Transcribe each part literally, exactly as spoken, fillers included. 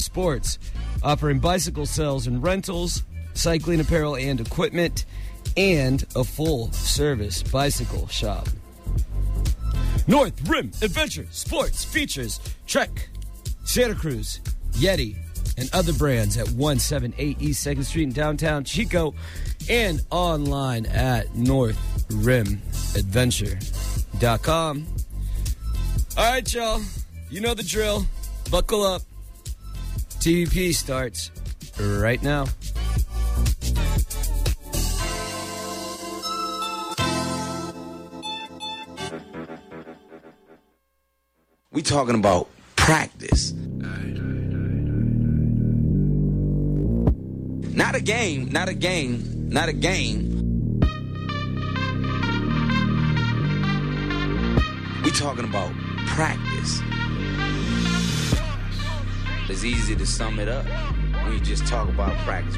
Sports, offering bicycle sales and rentals, cycling apparel and equipment, and a full-service bicycle shop. North Rim Adventure Sports features Trek, Santa Cruz, Yeti, and other brands at one seventy-eight East second Street in downtown Chico, and online at north rim adventure dot com. All right, y'all. You know the drill. Buckle up. T V P starts right now. We talking about practice. Not a game, not a game, not a game. We talking about practice. It's easy to sum it up when you just talk about practice.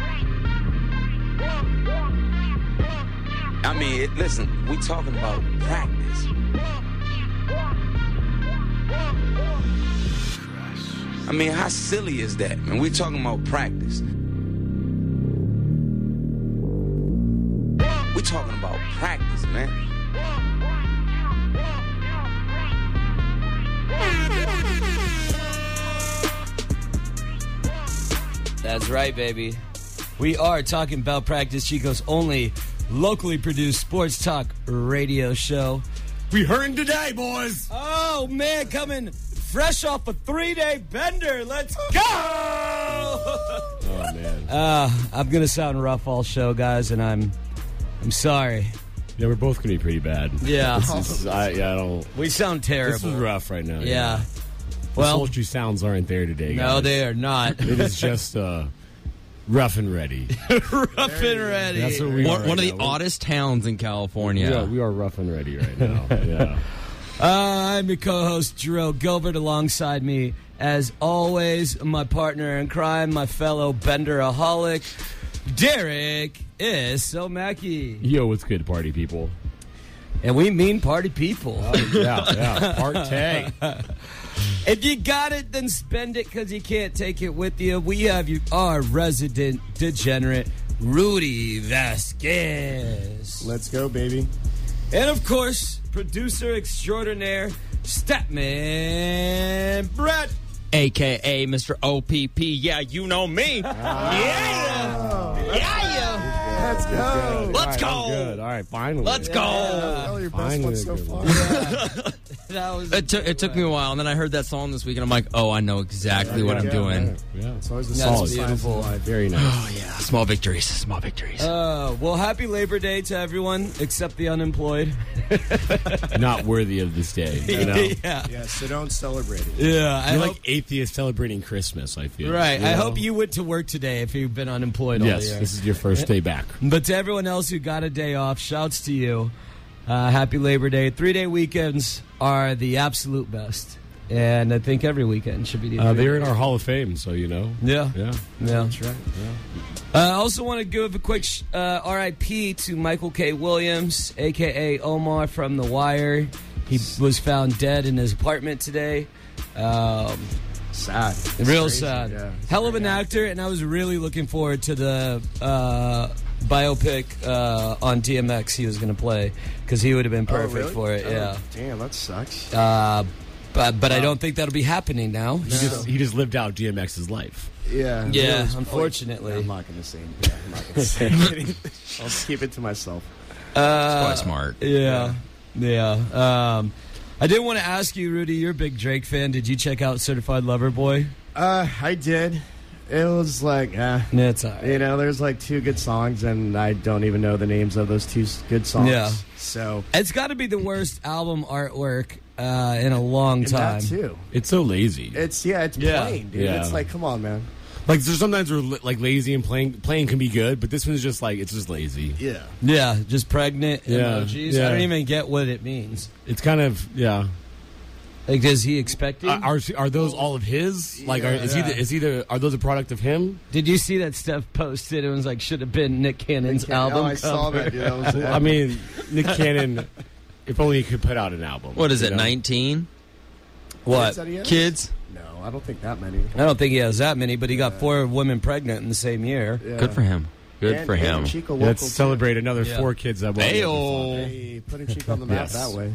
I mean, it, listen, we talking about practice. I mean, how silly is that, man? We talking about practice. We talking about practice, man. That's right, baby. We are talking about practice, Chico's only locally produced sports talk radio show. We heard today, boys. Oh, man, coming fresh off a three-day bender. Let's go! Oh, man. Uh, I'm going to sound rough all show, guys, and I'm I'm sorry. Yeah, we're both going to be pretty bad. Yeah. This is, I, yeah, I don't... We sound terrible. This is rough right now. Yeah. yeah. Well, the sultry sounds aren't there today, guys. No, they are not. It is just uh, rough and ready. Rough and ready. That's what we one, are right one of the now. oddest towns in California. Yeah, we are rough and ready right now. Yeah. Uh, I'm your co-host, Jerome Gilbert. Alongside me, as always, my partner in crime, my fellow Benderaholic, Derek Isomaki. Yo, what's good, party people? And we mean party people. Oh, yeah, yeah. Partay. If you got it, then spend it because you can't take it with you. We have you, our resident degenerate, Rudy Vasquez. Let's go, baby. And, of course, producer extraordinaire, Statman Brett. A K A Mister O P P. Yeah, you know me. Yeah. Yeah, yeah. Let's go. Let's All right, go. Good. All right, finally. Let's go. Oh, your best Finally one so a good far. one. That was It took it took me a while, and then I heard that song this week, and I'm like, oh, I know exactly what I'm yeah, doing. Yeah. It's always the That's small beautiful. signs. Very nice. Oh yeah, small victories, small victories. Uh, well, happy Labor Day to everyone except the unemployed. Not worthy of this day. You know? yeah. Yeah, so don't celebrate it. Yeah. I You're hope, like atheists celebrating Christmas, I feel. right. You I know? hope you went to work today if you've been unemployed all Yes, year. this is your first day back. But to everyone else who got a day off, shouts to you. Uh, happy Labor Day. Three-day weekends are the absolute best. And I think every weekend should be the Uh, they're in our Hall of Fame, so you know. Yeah. Yeah. Yeah. That's right. Uh, I also want to give a quick sh- uh, R I P to Michael K. Williams, a k a. Omar from The Wire. He was found dead in his apartment today. Um, Sad. It's real crazy. sad. Yeah, it's Hell of very an actor, and I was really looking forward to the uh, biopic uh, on D M X he was going to play, because he would have been Oh, perfect really? for it. Oh, Yeah. Damn, that sucks. Uh, but but I don't think that'll be happening now. He just, he just lived out D M X's life. Yeah. Yeah, Really. unfortunately. I'm not going to say yeah, I'm not going to say anything. I'll keep it to myself. Uh, Quite smart. Yeah, yeah. Um, I did want to ask you, Rudy. You're a big Drake fan. Did you check out Certified Lover Boy? Uh, I did. It was like, uh, Yeah, it's all right. you know, there's like two good songs, and I don't even know the names of those two s- good songs. Yeah. So, It's got to be the worst album artwork uh, in a long and time. that too. It's so lazy. It's, yeah, it's Yeah. plain, dude. Yeah. It's like, come on, man. Like, there's sometimes we're li- like lazy and playing playing can be good, but this one's just like, it's just lazy. Yeah. Yeah, just pregnant Yeah, emojis. yeah. I don't even get what it means. It's kind of, yeah. Like, is he expecting? Uh, are are those all of his? Like, are, is he the, is he the, are those a product of him? Did you see that Steph posted? It was like, should have been Nick Cannon's Nick Cannon- album Oh, I saw cover. that, dude. That was I mean, Nick Cannon, if only he could put out an album. What is you it, know? nineteen? What? Is that he is? Kids? No. I don't think that many. I don't think he has that many, but he got yeah. four women pregnant in the same year. Yeah. Good for him. Good and, for him. Chico Let's celebrate too. another yeah. four kids that won. Hey, putting Chico on the map yes. that way.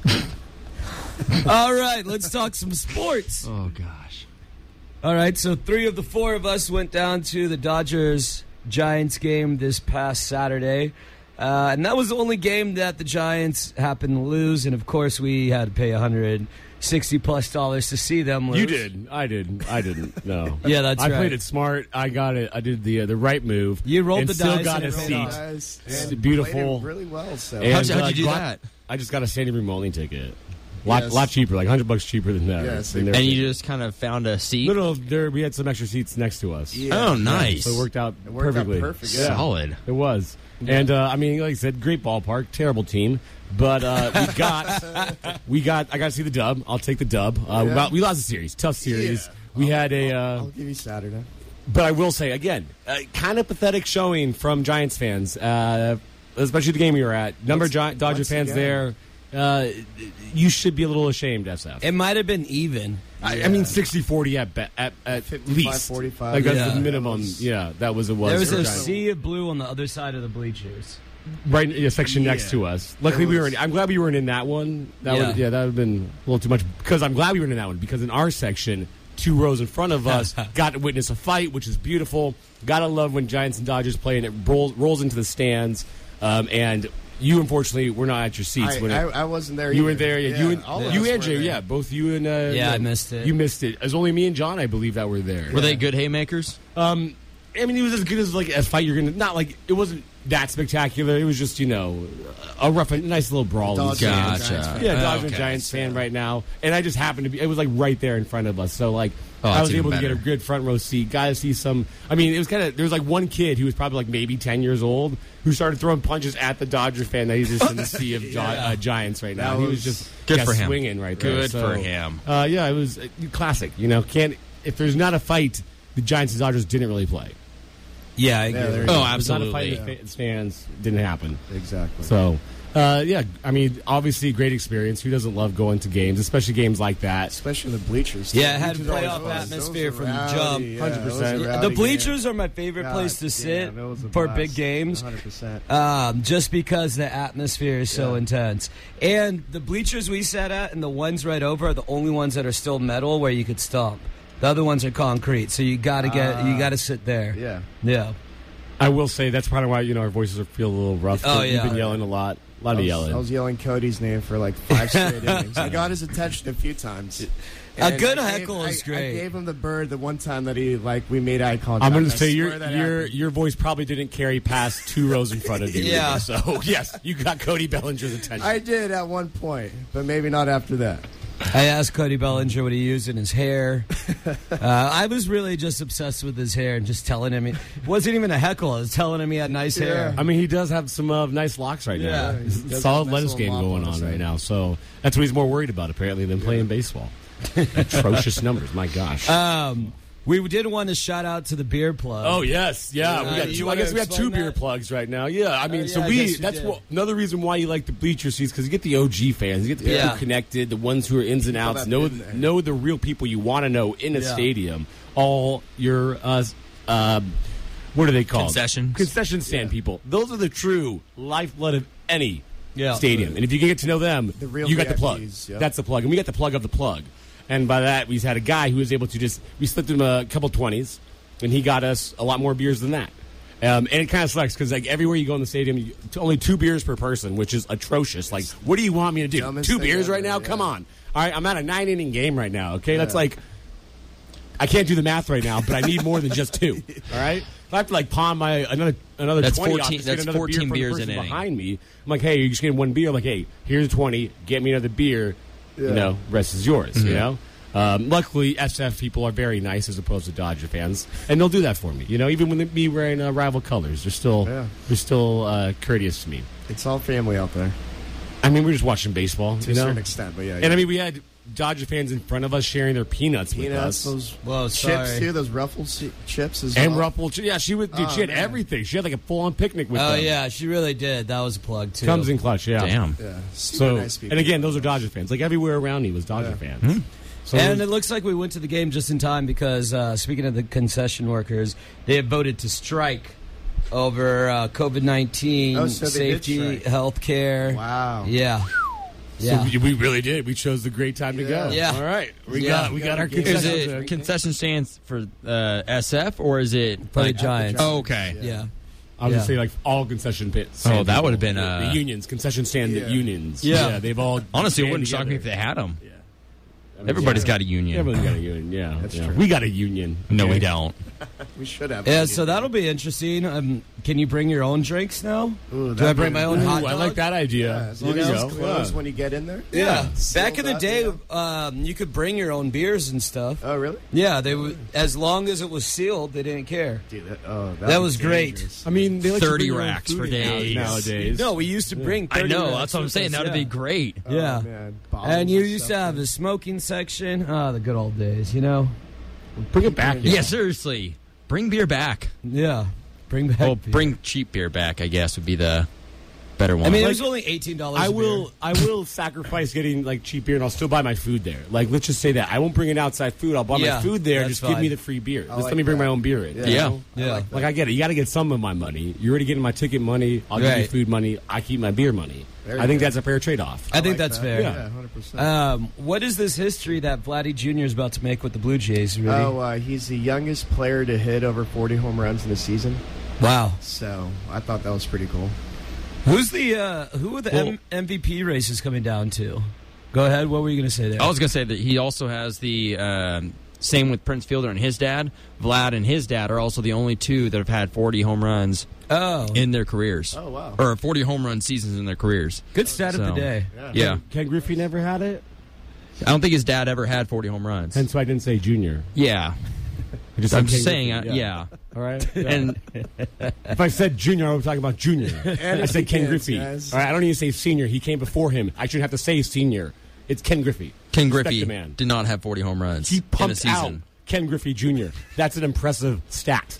All right, let's talk some sports. Oh, gosh. All right, so three of the four of us went down to the Dodgers-Giants game this past Saturday. Uh, and that was the only game that the Giants happened to lose. And, of course, we had to pay one hundred sixty plus dollars to see them lose. You did. I didn't. I didn't. No. Yeah, that's I right. I played it smart. I got it. I did the uh, the right move. You rolled and the still dice got and a it seat. Nice. It's And beautiful. played it really well. So. And, How'd you, how'd uh, you do got- that? I just got a Sandy room only ticket. Lot, Yes. lot cheaper, like hundred bucks cheaper than that. Yes, than and their And you ticket. just kind of found a seat? No, no, there we had some extra seats next to us. Yeah. Oh, nice. So it worked out It worked out perfectly. perfect, yeah. Solid. It was. And uh, I mean, like I said, great ballpark, terrible team, but uh, we got, we got. I got to see the dub. I'll take the dub. Uh, we, Yeah. got- we lost the series, tough series. Yeah. We I'll- had a, I'll, uh, I'll give you Saturday. but I will say again, uh, kind of pathetic showing from Giants fans, uh, especially the game we were at. Number of Gi- Dodger once fans again. there. Uh, you should be a little ashamed, S F. It might have been even. I, I mean, sixty forty at, be- at, at fifty-five least. forty-five. Like, that's Yeah. the minimum. That was- yeah, that was it was. There was for a Giants. sea of blue on the other side of the bleachers. Right in a section next Yeah. to us. Luckily, It we was- were. In, I'm glad we weren't in that one. That Yeah. would, yeah, that would have been a little too much. Because I'm glad we weren't in that one. Because in our section, two rows in front of us, got to witness a fight, which is beautiful. Gotta love when Giants and Dodgers play, and it rolls, rolls into the stands. Um, and you, unfortunately, were not at your seats I, when it, I, I wasn't there. you either. were there. Yeah, you and all of you us and were Jay. there. Yeah, both you and uh, Yeah, I missed it. You missed it. It was only me and John, I believe, that were there. Were they good haymakers? Um, I mean, it was as good as like a fight you're gonna. Not like it wasn't that spectacular. It was just you know a rough, a nice little brawl. Dodger and Gotcha. Giants fan. Yeah, Uh, Dodger and okay. Giants fan right now, and I just happened to be. It was like right there in front of us, so like Oh, I that's was even able to get a better. good front row seat. Got to see some. I mean, it was kind of there was like one kid who was probably like maybe ten years old who started throwing punches at the Dodger fan that he's just in the sea of Gi- uh, Giants right now. That He was was just good yeah, for him. swinging right there. Good So, for him. Uh, yeah, it was uh, classic. You know, can't if there's not a fight, the Giants and Dodgers didn't really play. Yeah, I Yeah, agree. there you Oh, go. There's not a absolutely. fight with fans, fans didn't happen. Exactly. So, uh, yeah, I mean, obviously, great experience. Who doesn't love going to games, especially games like that? Especially the bleachers. Yeah, it had Bleachers playoff always was. atmosphere Those from were the rowdy, jump. yeah, one hundred percent. those were The rowdy bleachers games. are my favorite God place to sit damn, it was a for blast. big games. one hundred percent. Um, just because the atmosphere is so Yeah. intense. And the bleachers we sat at and the ones right over are the only ones that are still metal where you could stomp. The other ones are concrete, so you gotta get you gotta sit there. Yeah. Yeah. I will say that's part of why you know our voices are feel a little rough. Oh, We've yeah. been yelling a lot, a lot I of was, yelling. I was yelling Cody's name for like five straight innings. I got his attention a few times. A And good I heckle gave, is I, great. I gave him the bird the one time that he like we made eye contact. I'm going I to say swear your that your happened. your voice probably didn't carry past two rows in front of you. Yeah. either. So yes, you got Cody Bellinger's attention. I did at one point, but maybe not after that. I asked Cody Bellinger what he used in his hair. uh, I was really just obsessed with his hair and just telling him. It wasn't even a heckle. I was telling him he had nice hair. I mean, he does have some uh, nice locks right Yeah. now. He does Solid have a nice lettuce little game mop going on on his right head. now. So that's what he's more worried about apparently than playing baseball. Atrocious numbers, my gosh. Um, we did want to shout out to the beer plug. Oh yes, yeah. Uh, we got you two, I wanna guess we have two explain beer that? plugs right now. Yeah, I mean, Uh, so yeah, I we. guess you That's did. what, another reason why you like the bleacher seats because you get the O G fans, you get the people Yeah. who are connected, the ones who are ins and People outs, that know been there. know the real people you want to know in a Yeah. stadium. All your uh, um, what are they called? Concessions. Concession stand people. Those are the true lifeblood of any Yeah. stadium. And if you can get to know them, The real you got the V I plug. Ps, yep. That's the plug, and we got the plug of the plug. And by that, we had a guy who was able to just, we slipped him a couple twenties, and he got us a lot more beers than that. Um, and it kind of sucks because like everywhere you go in the stadium, you, only two beers per person, which is atrocious. Like, what do you want me to do? Dumbest Two thing beers ever, right now? yeah. Come on. All right, I'm at a nine inning game right now. Okay, that's Yeah. like, I can't do the math right now, but I need more than just two. All right, if I have to like pawn my another another That's twenty off fourteen to get that's another beer fourteen from the beers person an inning. behind me. I'm like, hey, you're just getting one beer. I'm like, hey, here's twenty. Get me another beer. You Yeah. know, rest is yours. Mm-hmm. You know. Um, luckily, S F people are very nice as opposed to Dodger fans, and they'll do that for me. You know, even when they me wearing uh, rival colors, they're still Yeah. they're still uh, courteous to me. It's all family out there I mean, we're just watching baseball, to you a know. certain extent, but yeah. And I mean, we had Dodger fans in front of us sharing their peanuts, with peanuts, us. those Whoa, chips sorry. too, those ruffled si- chips as And well. Ruffle, yeah, she would. Dude, Oh, she had man. everything. She had like a full-on picnic with Oh, them. yeah, she really did. That was a plug, too. Comes in clutch, yeah. Damn. Yeah, super So, nice people. and again, those are Dodger fans. Like everywhere around me was Dodger Yeah. fans. So And it looks like we went to the game just in time because, uh, speaking of the concession workers, they have voted to strike over uh, COVID nineteen, Oh, so they did safety, strike. health care. Wow. Yeah. So Yeah. we, we really did. We chose the great time to go. Yeah. All right. We Yeah. got we got our Is Is concessions. it concession stands for uh, S F or is it For the like Giants. Oh, okay. Yeah. I was Yeah. gonna say like all concession pits. Oh, that would've been, the, uh, the unions, concession stand Yeah. unions. Yeah. they've all Honestly, it band wouldn't shock me if together. they had them. Yeah. I mean, Everybody's yeah. got a union. Everyone's got a union. Yeah, That's yeah. true. We got a union. No, Okay. we don't. We should have. Yeah, so that'll be interesting. Um, can you bring your own drinks now? Ooh, Do I that'd bring be- my own Ooh, hot dog? I like that Yeah, idea. as long There as you it's go. closed Yeah. when you get in there. Yeah. Sealed Back in the up, day, yeah. um, you could bring your own beers and stuff. Oh, really? Yeah, they would, as long as it was sealed, they didn't care. Dude, that, oh, That would was be great. dangerous. I mean, they let you thirty bring your own racks food for in days. nowadays. No, we used to bring I thirty know. racks That's what I'm with saying. us, That would yeah. be great. Oh, Yeah. man. Bottles And you and used to stuff. have a smoking section. Ah, the good old days, you know? bring it back. Yeah, seriously. Bring beer back. Yeah. Bring back Well, beer. bring cheap beer back, I guess, would be the better one. I mean, it Like, was only eighteen dollars I will. I will sacrifice getting like cheap beer, and I'll still buy my food there. Like, let's just say that I won't bring in outside food. I'll buy Yeah, my food there. that's Just give fine. me the free beer. Just like let me bring that. my own beer in. Yeah. you Yeah. know? Yeah. like Like I get it. You got to get some of my money. You're already getting my ticket money. I'll give you Right. food money. I keep my beer money. There I you think go. that's a fair trade off. I think like that's that. fair. Yeah. Yeah, one hundred percent. Um, what is this history that Vladdy Junior is about to make with the Blue Jays, Rudy? Oh, uh, he's the youngest player to hit over forty home runs in a season. Wow. So I thought that was pretty cool. Who's the uh, who are the Well- M- MVP races coming down to? Go ahead. What were you going to say there? I was going to say that he also has the um, same with Prince Fielder and his dad. Vlad and his dad are also the only two that have had forty home runs oh, in their careers. Oh, wow. Or forty home run seasons in their careers. good stat of So- the day. Yeah. Ken Griffey never had it, I don't think his dad ever had forty home runs. hence why I didn't say junior. Yeah. I just I'm said just Ken saying, Griffey, uh, yeah. All right. Yeah. And if I said junior, I was talking about junior. I said Ken Yes, Griffey. guys. All right. I don't even say senior. He came before him. I shouldn't have to say senior. It's Ken Griffey. Ken Respect Griffey the man. did not have forty home runs He in a pumped out season. Ken Griffey Junior That's an impressive stat.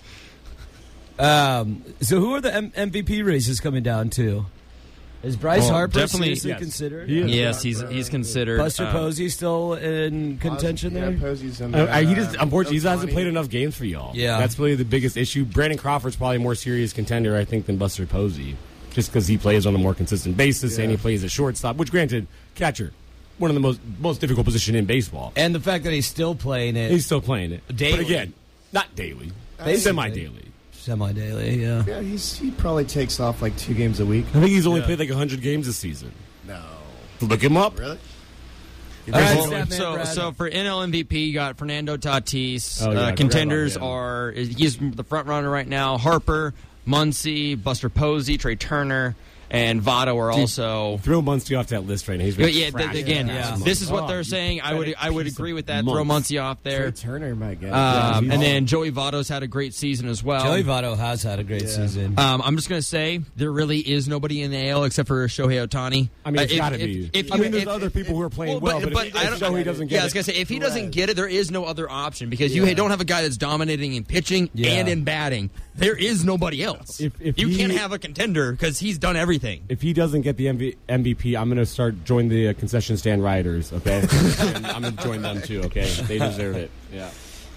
Um, so who are the M- MVP races coming down to? Is Bryce Well, Harper definitely- seriously yes. considered? He is. Yes, he's he's considered. Buster uh, Posey still in contention yeah, there? Posey's in Uh, there. he just Uh, unfortunately he hasn't Ohtani. played enough games for y'all. Yeah. That's really the biggest issue. Brandon Crawford's probably a more serious contender, I think, than Buster Posey, just because he plays on a more consistent basis and he Yeah. plays at shortstop. Which, granted, catcher, one of the most most difficult position in baseball. And the fact that he's still playing it He's still playing it, Daily. but again, not daily, Basically. semi-daily. semi-daily, yeah. Yeah, he's he probably takes off like two games a week. I think he's only played like one hundred games this season. No, Look him up. really? All right, Well, Statman so, Brad. so for N L M V P, you got Fernando Tatis. Oh, yeah, I uh, forgot contenders about him. are he's the front runner right now. Harper, Muncy, Buster Posey, Trey Turner, and Votto are also. Throw Muncy off that list right now. He's Yeah, been yeah, trashed th- again, the past yeah. month. this is what Oh, they're you saying. I would pathetic I would piece agree of with that. months. Throw Muncy off Trey there. Turner might get it. Um, he's- and then Joey Votto's had a great season as well. Joey Votto has had a great Yeah. season. Um, I'm just going to say there really is nobody in the A L except for Shohei Ohtani. I mean, it's Uh, if- got to if- be. if I you- mean, there's if- other people who are playing well, but, if he I doesn't don't- show he doesn't get yeah, I was it. gonna say if he doesn't Right. get it, there is no other option because you Yeah. don't have a guy that's dominating in pitching Yeah. and in batting. There is nobody else. If- if you he- can't have a contender because he's done everything. If he doesn't get the M V- M V P, I'm going to start join the uh, concession stand rioters. Okay, And I'm going to join them too. Okay, they deserve it. Yeah.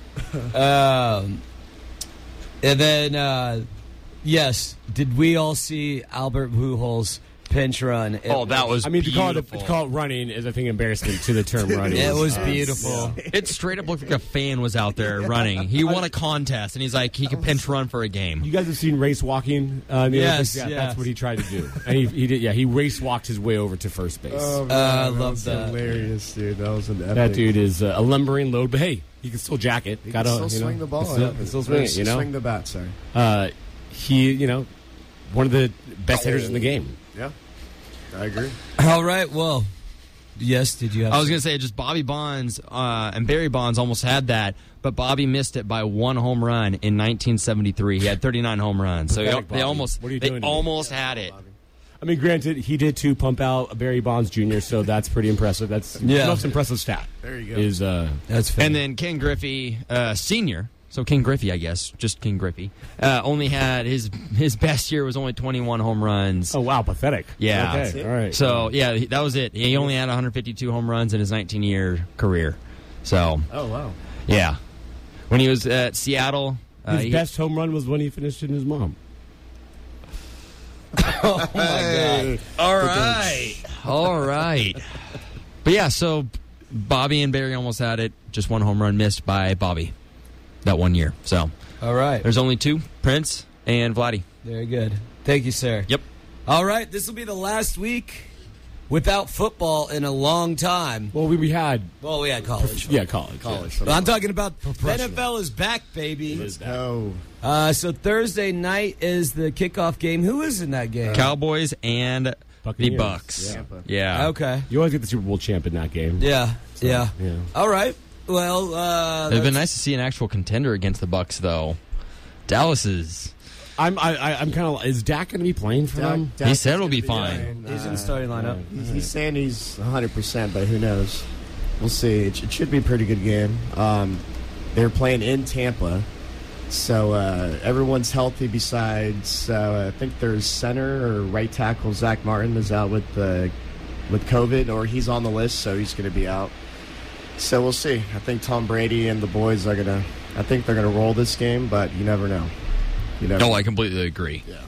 Um, and then, uh, yes, did we all see Albert Pujols pinch run? It Oh, that was I mean, to call, it, beautiful. to call it running is, I think, embarrassment to the term running. It was beautiful. It straight up looked like a fan was out there running. He won a contest and he's like he could pinch run for a game. You guys have seen race walking? Uh, in the Yes, Olympics? Yeah, yes. that's what he tried to do, and he, he did. Yeah, he race walked his way over to first base. Oh, man, Uh, I that love was that. Hilarious, dude. That was an epic. that dude is uh, a lumbering load, but hey, he can still jack it. He Gotta, can still you know, swing the ball. Still, yeah. can still swing it. You know, swing the bat. Sorry. uh, he, you know, one of the best hitters in the game. Yeah, I agree. All right, well, yes, did you have I was going to say just Bobby Bonds uh, and Barry Bonds almost had that, but Bobby missed it by one home run in nineteen seventy-three. He had thirty-nine home runs, so Pathetic they Bobby. almost What are you they doing to me? almost had it. I mean, granted, he did too pump out Barry Bonds Junior, so that's pretty impressive. That's Yeah. the most impressive stat. There you go. Is uh, That's fair. And then Ken Griffey uh, Senior, so King Griffey, I guess, just King Griffey, uh, only had his his best year was only twenty-one home runs. oh wow, pathetic. Yeah. Okay. That's it. All right. So yeah, he- that was it. He only had one hundred fifty-two home runs in his nineteen-year career. So, Oh, wow. yeah. When he was at Seattle, uh, His he- best home run was when he finished in his mom. Oh, my God. All right. All right. But yeah, so Bobby and Barry almost had it. Just one home run missed by Bobby that one year. So All right. there's only two, Prince and Vladdy. Very good. Thank you, sir. Yep. All right. This will be the last week without football in a long time. Well, we, we had, Well, we had college. yeah, college. College. But I'm talking about the N F L is back, baby. Oh. Uh, so Thursday night is the kickoff game. Who is in that game? Cowboys and the Buccaneers. Bucks. Yeah. Yeah. Okay. You always get the Super Bowl champ in that game. Yeah. Yeah. Yeah. All right. Well, uh, It'd been that's- nice to see an actual contender against the Bucks, though. Dallas is. I'm I, I, I'm kind of. Is Dak going to be playing for Dak- them? Dak He is said it'll gonna be fine. he's in uh, the starting lineup. He's, he's saying he's one hundred percent, but who knows? We'll see. It, it should be a pretty good game. Um, they're playing in Tampa, so uh, everyone's healthy besides, uh, I think there's center or right tackle Zach Martin is out with uh, with COVID, or he's on the list, so he's going to be out. So we'll see. I think Tom Brady and the boys are going to, I think they're going to roll this game, but you never know. You never No, know. I completely agree. Yeah.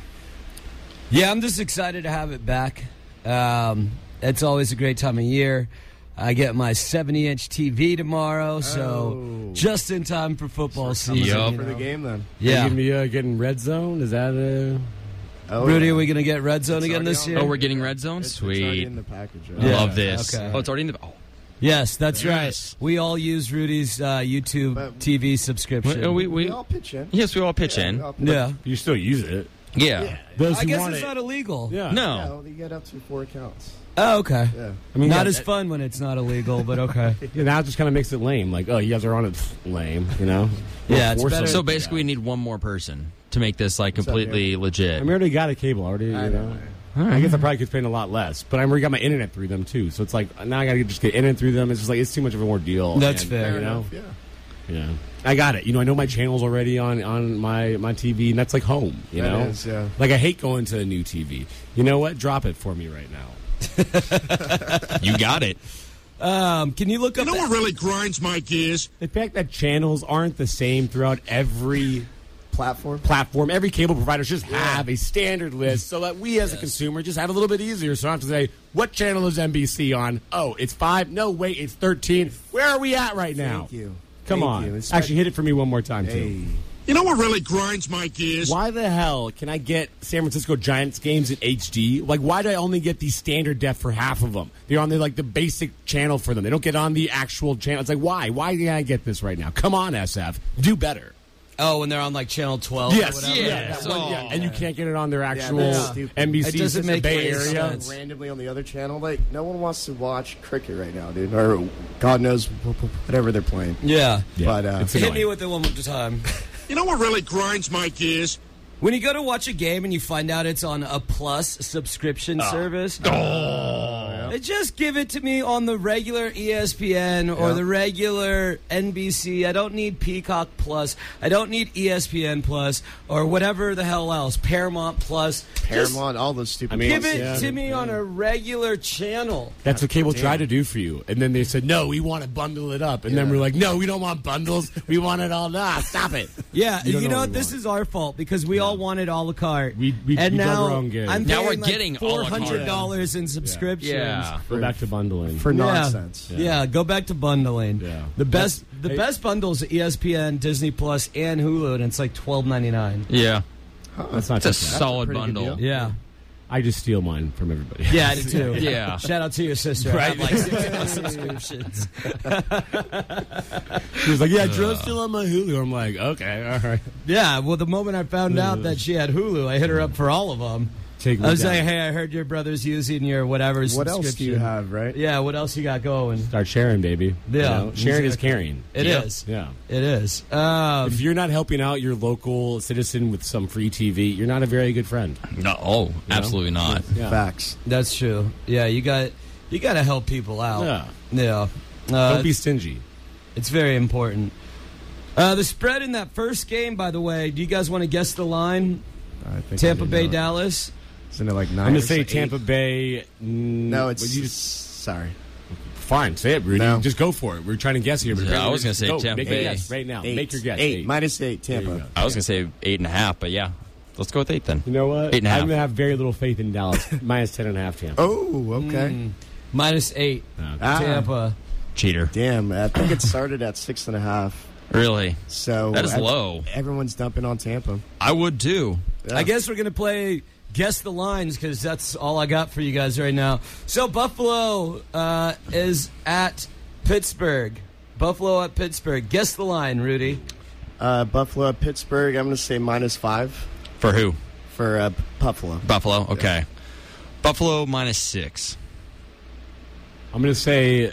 Yeah, I'm just excited to have it back. Um, it's always a great time of year. I get my seventy inch T V tomorrow, so Oh. just in time for football season. Yup. you For the know. game, then. Yeah. Are you going to be uh, getting red zone? Is that uh Oh, Rudy, yeah. are we going to get red zone It's again already this on. year? Oh, we're getting red zone? It's, it's already Sweet. in the package. I Yeah. love this. Okay. Oh, it's already in the. Oh. Yes, that's Yes. right. We all use Rudy's uh, YouTube But- T V subscription. We, we, We we, all pitch in. yes, we all pitch Yeah, we in. all pitch yeah. you still use it? Yeah. Those I who guess want it's it. not illegal. Yeah. No. Yeah, you get up to four accounts. Oh, okay. Yeah. I mean, Not yeah, as that- fun when it's not illegal, but okay. Yeah, now it just kind of makes it lame. Like, oh, you guys are on it. Lame, you know? Yeah, it's Force better- them. So basically, we need one more person to make this like up, completely I legit. mean, I already got a cable already, you I know? know. I guess I probably could spend a lot less, but I already got my internet through them too. So it's like now I got to just get internet through them. It's just like it's too much of an ordeal. That's and, fair. You know, Yeah. yeah. I got it. You know, I know my channels already on on my my T V, and that's like home. You That know, is, yeah. like I hate going to a new T V. You know what? Drop it for me right now. You got it. Um, can you look up? You know the- what really grinds my gears? The fact that channels aren't the same throughout every Platform. platform, every cable provider should just have a standard list so that we as a consumer just have it a little bit easier. So I don't have to say, what channel is N B C on? Oh, it's five. No, wait, it's thirteen. Where are we at right now? Thank you. Come Thank on. you. It's Actually, hit it for me one more time, too. Hey. You know what really grinds my gears? Why the hell can I get San Francisco Giants games in H D? Like, why do I only get the standard def for half of them? They're on the like the basic channel for them. They don't get on the actual channel. It's like, why? Why can I get this right now? Come on, S F, do better. Oh, when they're on like channel twelve. Yes, or whatever. yeah. that so- one, yeah. And you can't get it on their Yeah, actual that's stupid. N B C It doesn't system, make Bay any Area. sense. Randomly on the other channel, like no one wants to watch cricket right now, dude, or God knows wh- wh- whatever they're playing. Yeah. Yeah, But, uh, it's Hit annoying. me with it one more time. You know what really grinds my gears? When you go to watch a game and you find out it's on a Plus subscription service, uh, just give it to me on the regular E S P N or Yeah. the regular N B C. I don't need Peacock Plus. I don't need E S P N Plus or whatever the hell else. Paramount Plus. Just Paramount, all those stupid. I mean, give it Yeah. to me on a regular channel. That's what cable tried to do for you. And then they said, no, we want to bundle it up. And then we're like, no, we don't want bundles. We want it all. Nah, stop it. Yeah, You you, don't know know what what? we This want. is our fault because we all wanted a la carte. We- we- and we dug now our own game. I'm Now paying we're like getting a la four carte. hundred dollars in subscriptions. Yeah. Go back to bundling. for Yeah. nonsense. Yeah. go back to bundling. Yeah. The best the Hey- best bundles are E S P N, Disney Plus, and Hulu, and it's like twelve ninety nine. Yeah. That's not It's a just that. solid pretty good bundle. deal. Yeah. I just steal mine from everybody. Yeah, I do too. Yeah. Shout out to your sister. I have Right. like sixty plus subscriptions. She was like, yeah, Joe's still on my Hulu. I'm like, okay, all right. Yeah, well, the moment I found out that she had Hulu, I hit her up for all of them. Take me I was down. like, hey, I heard your brother's using your whatever What subscription. else do you have, right? Yeah, what else you got going? Start sharing, baby. You Yeah. know? Sharing is Exactly. caring. It is. Yeah. It is. Um, If you're not helping out your local citizen with some free T V, you're not a very good friend. No, oh, absolutely not. Yeah. Facts. That's true. Yeah, you got you got to help people out. Yeah. Yeah. Uh, Don't be stingy. It's very important. Uh, the spread in that first game, by the way, do you guys want to guess the line? I think Tampa I do Bay, know it. Dallas. Isn't it like nine? I'm going or to say eight? Tampa Bay. mm, No, it's would you just sorry. Fine, say it, Rudy. No. Just go for it. We're trying to guess here. But Yeah, I was gonna say go, Tampa Make Bay. your guess right now. Eight. Make your guess. Eight. Minus eight, There you Tampa. go. I was going to say eight and a half, but yeah. Let's go with eight then. You know what? Eight and a half. I'm going to have very little faith in Dallas. Minus ten and a half Tampa. Oh, okay. Mm. Minus eight. Okay. Ah. Tampa. Cheater. Damn, I think it started at six and a half. Really? So That is ev- low. Everyone's dumping on Tampa. I would too. Yeah. I guess we're going to play Guess the Lines because that's all I got for you guys right now. So Buffalo uh, is at Pittsburgh. Buffalo at Pittsburgh. Guess the line, Rudy. Uh, Buffalo at Pittsburgh. I'm going to say minus five For who? for uh, Buffalo. Buffalo? Okay. Buffalo minus six. I'm going to say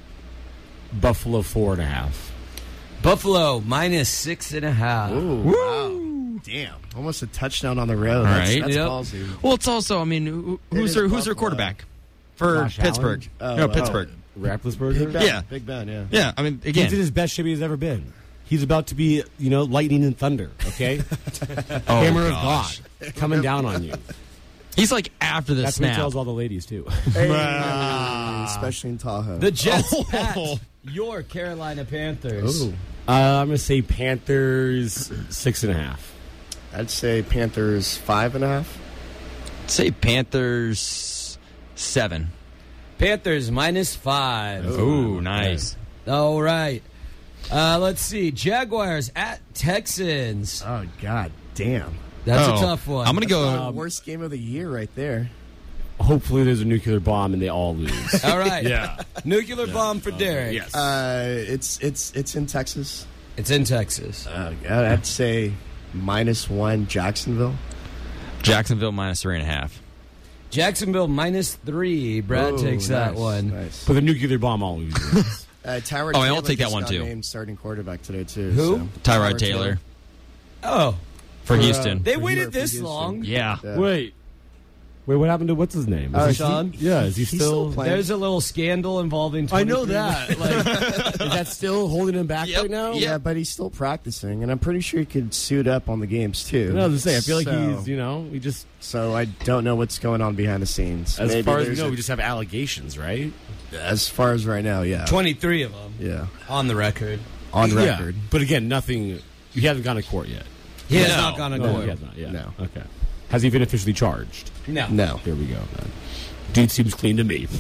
Buffalo four and a half. Buffalo minus six and a half. Ooh, wow. Damn. Almost a touchdown on the road. That's, right. that's Yep. ballsy. Well, it's also, I mean, who, It who's is their who's their Buffalo. quarterback for Josh Pittsburgh? Allen? no, Oh, Pittsburgh. Rapplesburger? Big Ben. Yeah. Big Ben, yeah. Yeah, I mean, He's in again. his best shape he's ever been. He's about to be, you know, lightning and thunder, okay? Oh, Hammer gosh. of God coming down on you. He's like after the That's what he snap. tells all the ladies, too. Hey, especially in Tahoe. The Jets Oh. at your Carolina Panthers. Ooh. Uh, I'm going to say Panthers six and a half. I'd say Panthers five and a half. Say Panthers seven. Panthers minus five. Ooh, nice. All right. Uh, let's see. Jaguars at Texans. Oh, God damn. That's Oh, a tough one. I'm gonna go. Uh, worst game of the year right there. Hopefully there's a nuclear bomb and they all lose. All right. Yeah. Nuclear bomb for Derek. Yes. Uh, it's it's it's in Texas. It's in Texas. Oh, God, I'd say minus one Jacksonville. Jacksonville minus three and a half. Jacksonville minus three. Brad Ooh, takes that nice, one. Nice. But the nuclear bomb always wins. Uh, Tyrod Oh, I'll Taylor take that just one, got too. named starting quarterback today too. Who? so- Tyrod Taylor Oh, for For, uh, Houston. they For waited here, for this Houston. long. yeah. Yeah. Wait. Wait, what happened to what's his name? Uh, Is he- Sean? Yeah, is he He's still... still playing. There's a little scandal involving. I know twenty-three that. Like, is that still holding him back Yep. right now? Yeah, but he's still practicing, and I'm pretty sure he could suit up on the games too. No, I was gonna say, I feel like So- he's, you know, we just, So I don't know what's going on behind the scenes. as Maybe far as we there's know, a- we just have allegations, right? as far as right now, yeah, twenty-three of them yeah, on the record. on Yeah. record. But again, nothing, he hasn't gone to court yet. He has No. not gone to No, court. he has not yet. No. Okay. Has he been officially charged? No. No, Here we go, then. Dude seems clean to me.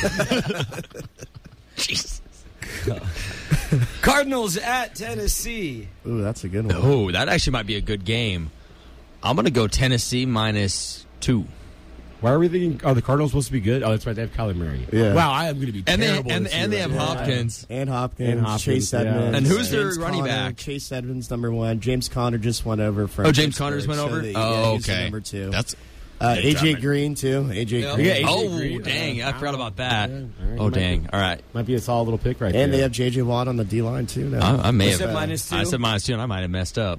Jesus. Cardinals at Tennessee. ooh, that's a good one. Oh, that actually might be a good game. I'm gonna go Tennessee minus two. Why are we thinking, are the Cardinals supposed to be good? Oh, that's right, they have Kyler Murray. Yeah. Wow, I am going to be And they terrible and, this and year they have right now. Hopkins. And Hopkins, And Hopkins, Chase yeah. Edmonds. And who's their James running Conner, back? Chase Edmonds, number one. James Conner just went over from. Oh, James Pittsburgh, Conner's went so over. the- yeah, Oh, he's the okay. number two. That's uh, A J Damn it. Green too. A J Yeah. Green. Yeah, A J oh Green. dang! I forgot about that. Yeah, all right. Oh Might be- dang! All right, Might be a solid little pick right And there. they have J J Watt on the D line too. Now. I, I may You have. said minus two? I said minus two, and I might have messed up.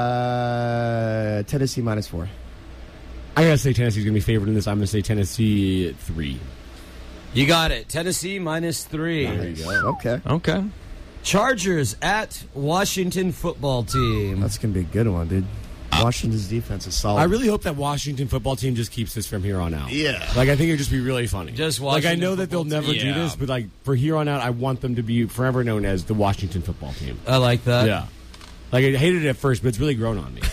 Uh, Tennessee minus four. I gotta say Tennessee's gonna be favored in this. I'm gonna say Tennessee at three. You got it. Tennessee minus three. There you go. Okay, Okay. Chargers at Washington football team. that's gonna be a good one, dude. Washington's defense is solid. I really hope that Washington football team just keeps this from here on out. Yeah. Like I think it'd just be really funny. Just like I Washington know that they'll football never team. do Yeah. this, but like for here on out, I want them to be forever known as the Washington football team. I like that. yeah. Like I hated it at first, but it's really grown on me.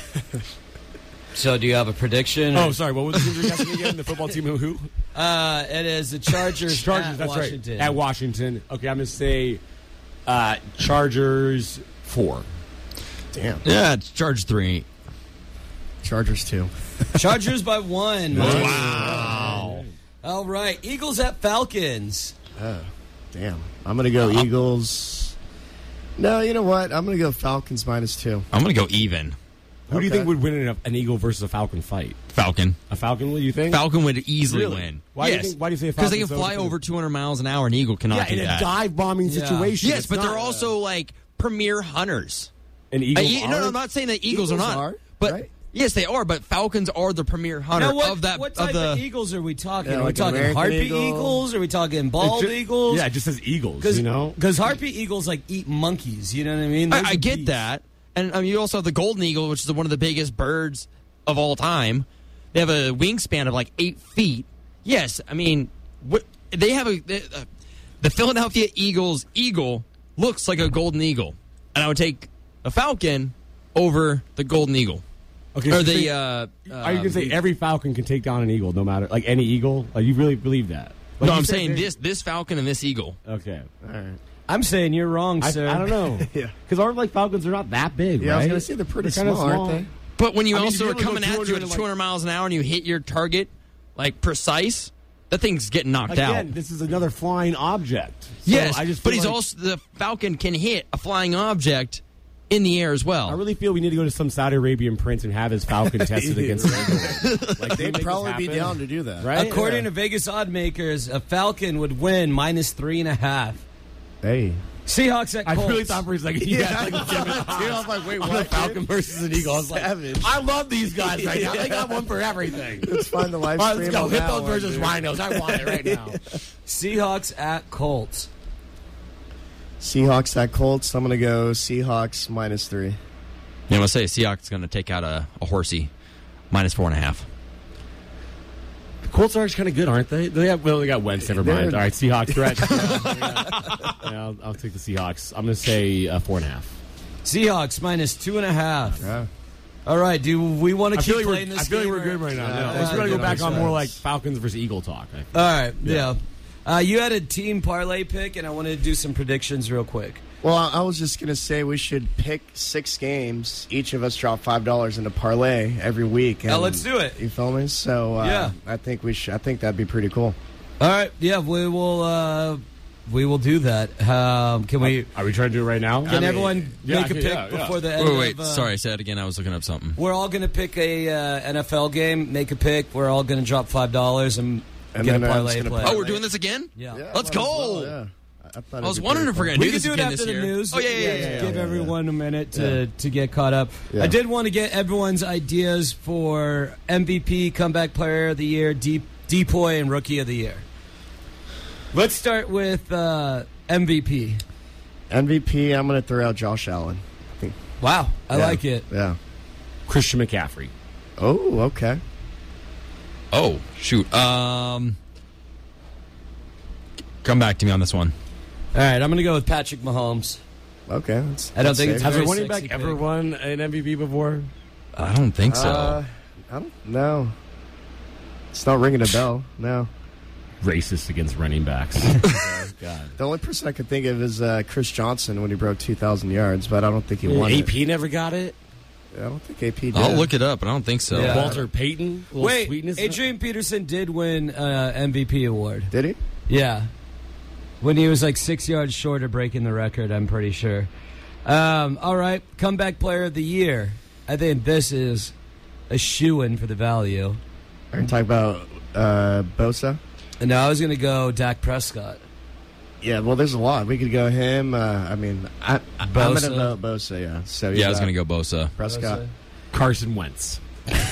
So, do you have a prediction? Oh, sorry. What was the team you're guessing again? The football team who? Uh, it is the Chargers. Chargers. at That's Washington. right. At Washington. Okay, I'm gonna say uh, Chargers four. Damn. Yeah, it's Charge three. Chargers too. Chargers by one. Wow. All right. Eagles at Falcons. Damn. I'm gonna go Eagles. No, you know what? I'm gonna go Falcons minus two. I'm gonna go even. Who do you Okay. think would win in a, an Eagle versus a Falcon fight? Falcon. A Falcon? What do you think? Falcon would easily Really? win. Why do you yes. think- why do you say a Falcon's Because they can so fly different? over two hundred miles an hour, and Eagle cannot Yeah, do in a that. dive bombing Yeah. situation. Yes, It's but they're not- also like premier hunters. an Uh, Eagle. ye- no, no, I'm not saying that Eagles, Eagles are not. are, but right? yes, they are. But Falcons are the premier hunter Now, what, of that what of type the. of Eagles are we talking? Yeah, are we like talking American harpy Eagle? eagles? Are we talking It's bald ju- eagles? Yeah, it just says Eagles. Cause, You know, because harpy eagles like eat monkeys. You know what I mean? Those I, I are get beasts. that, and um, you also have the golden eagle, which is one of the biggest birds of all time. They have a wingspan of like eight feet. Yes, I mean what, they have a. They, uh, The Philadelphia Eagles eagle looks like a golden eagle, and I would take a falcon over the golden eagle. Okay, Or so the think- uh, are you um, gonna say every falcon can take down an eagle, no matter like any eagle? Like you really believe that? Like, No, you I'm said saying there- this this falcon and this eagle. Okay, All right. I'm saying you're wrong, I, sir. I don't know. Yeah. because our like falcons are not that big. Yeah, right? I was going to say they're pretty kinda small, aren't they? But when you I mean, also if are you coming go at you at two hundred, like- two hundred miles an hour and you hit your target like precise, that thing's getting knocked Again, out. this is another flying object. So Yes, I just but feel he's like- also the falcon can hit a flying object in the air as well. I really feel we need to go to some Saudi Arabian prince and have his falcon tested against an eagle. Like They'd probably be down to do that. right? According to Vegas oddmakers, a Falcon would win minus three and a half. Hey. Seahawks at I Colts. really thought for a second you Yeah. had like legitimate odds. I was like, wait, on what, a falcon dude? versus an eagle. I was like, Savage. I love these guys right now. They got one for everything. Let's find the live All right, stream let's go. on that Hippos one, versus dude. rhinos. I want it right now. Seahawks at Colts. Seahawks at Colts. I'm going to go Seahawks minus three. Yeah, I'm gonna say Seahawks going to take out a, a horsey, minus four and a half. The Colts are kind of good, aren't they? They have, well, they got Wentz. Never mind. They're- All right, Seahawks threat. yeah, yeah, I'll, I'll take the Seahawks. I'm going to say uh, four and a half. Seahawks minus two and a half. Yeah. All right, do we want to I keep feel like playing we're, this I feel like game we're or- good right now. Yeah, No, yeah, let's really yeah, go back that on makes more sense. like Falcons versus Eagle talk. I think. All right, yeah. Uh, you had a team parlay pick, and I wanted to do some predictions real quick. Well, I I was just going to say we should pick six games. Each of us drop five dollars into parlay every week. Now and- let's do it. You feel me? So uh, Yeah. I think we should. I think that'd be pretty cool. All right, yeah, we will. Uh, we will do that. Um, can we? Are we trying to do it right now? Can everyone yeah, make a I pick can- yeah, yeah. before the end? Wait, wait, of, uh, sorry, say that again. I was looking up something. We're all going to pick a uh, N F L game. Make a pick. We're all going to drop five dollars and, And get then, a uh, parlay just gonna play. parlay. Oh, we're doing this again? Yeah. Yeah, Let's might as go. well, yeah. I, thought I was it'd be wondering pretty if we're fun. gonna We do can this do it again after this the year. news. Oh yeah, yeah, yeah. yeah, Give yeah, everyone a minute to, Yeah. to get caught up. Yeah. I did want to get everyone's ideas for M V P, Comeback Player of the Year, Deep Depoy, and Rookie of the Year. Let's start with uh, M V P. M V P. I'm going to throw out Josh Allen. I think. Wow, I Yeah. like it. Yeah. Christian McCaffrey. Oh, okay. Oh, shoot. Um, come back to me on this one. All right, I'm going to go with Patrick Mahomes. Okay. That's, I don't that's think safe. it's Has a very running sexy back ever pick. won an M V P before? I don't think so. Uh, I don't know. It's not ringing a bell. No. Racist against running backs. God. The only person I could think of is uh, Chris Johnson when he broke two thousand yards, but I don't think he won A it. P never got it. I don't think A P did. I'll look it up, but I don't think so. Yeah. Walter Payton. A little Wait, sweetness. Adrian Peterson did win uh, M V P award. Did he? Yeah. When he was like six yards short of breaking the record, I'm pretty sure. Um, all right, Comeback Player of the Year. I think this is a shoo-in for the value. Are you talking about uh, Bosa? And now I was going to go Dak Prescott. Yeah, well, there's a lot. We could go him. Uh, I mean, I, I, I'm going to Bosa. vote Bosa, yeah. So Yeah, I was going going to go Bosa. Prescott. Carson Wentz.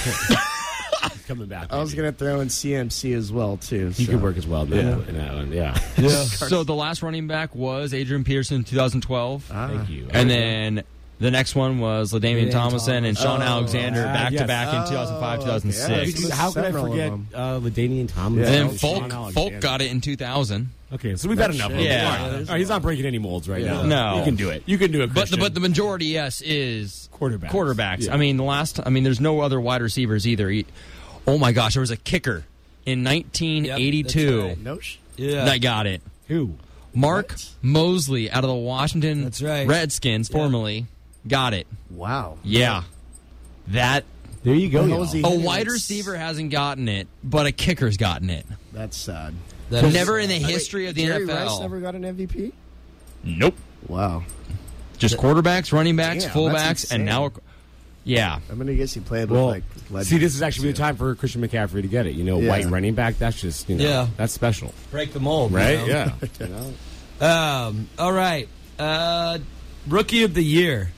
He's coming back. I was baby. going to throw in C M C as well, too. He so. could work as well. Yeah. Yeah. In that one. Yeah. So the last running back was Adrian Peterson in two thousand twelve. Ah. Thank you. And then the next one was LaDainian LaDainian Tomlinson and Sean Oh, Alexander ah, back to yes. back in two thousand five, Oh, two thousand six. okay. Did you- how could I Several of forget them. uh, LaDainian Thomas? Yeah. And then Sean Folk, Alexander. Folk got it in two thousand. Okay, so we've had enough. of shit. him. Yeah. All right. All right, he's not breaking any molds right Yeah. now. No. You can do it. You can do it. But the, Christian. but the majority, yes, is Quarterbacks. Quarterbacks. Yeah. I mean, the last. I mean, there's no other wide receivers either. He- oh my gosh, there was a kicker in nineteen eighty-two Yep, that's right. No sh- Yeah. that got it. Who? Mark What? Mosley out of the Washington That's right. Redskins, formerly, got it. Wow. Yeah, that There you go. Well, how y'all. was he- a hitting wide it? receiver hasn't gotten it, but a kicker's gotten it. That's sad. That is- Never in the history of the Jerry N F L. Rice never got an M V P? Nope. Wow. Just quarterbacks, running backs, Damn, fullbacks, that's and now, insane. yeah. I'm going to guess he played with, Well, like, legends. see, this is actually the time for Christian McCaffrey to get it. You know, Yeah. white running back. That's just you know, Yeah. that's special, Break the mold. you right? know? Yeah. You know? Um, all right. Uh, Rookie of the Year.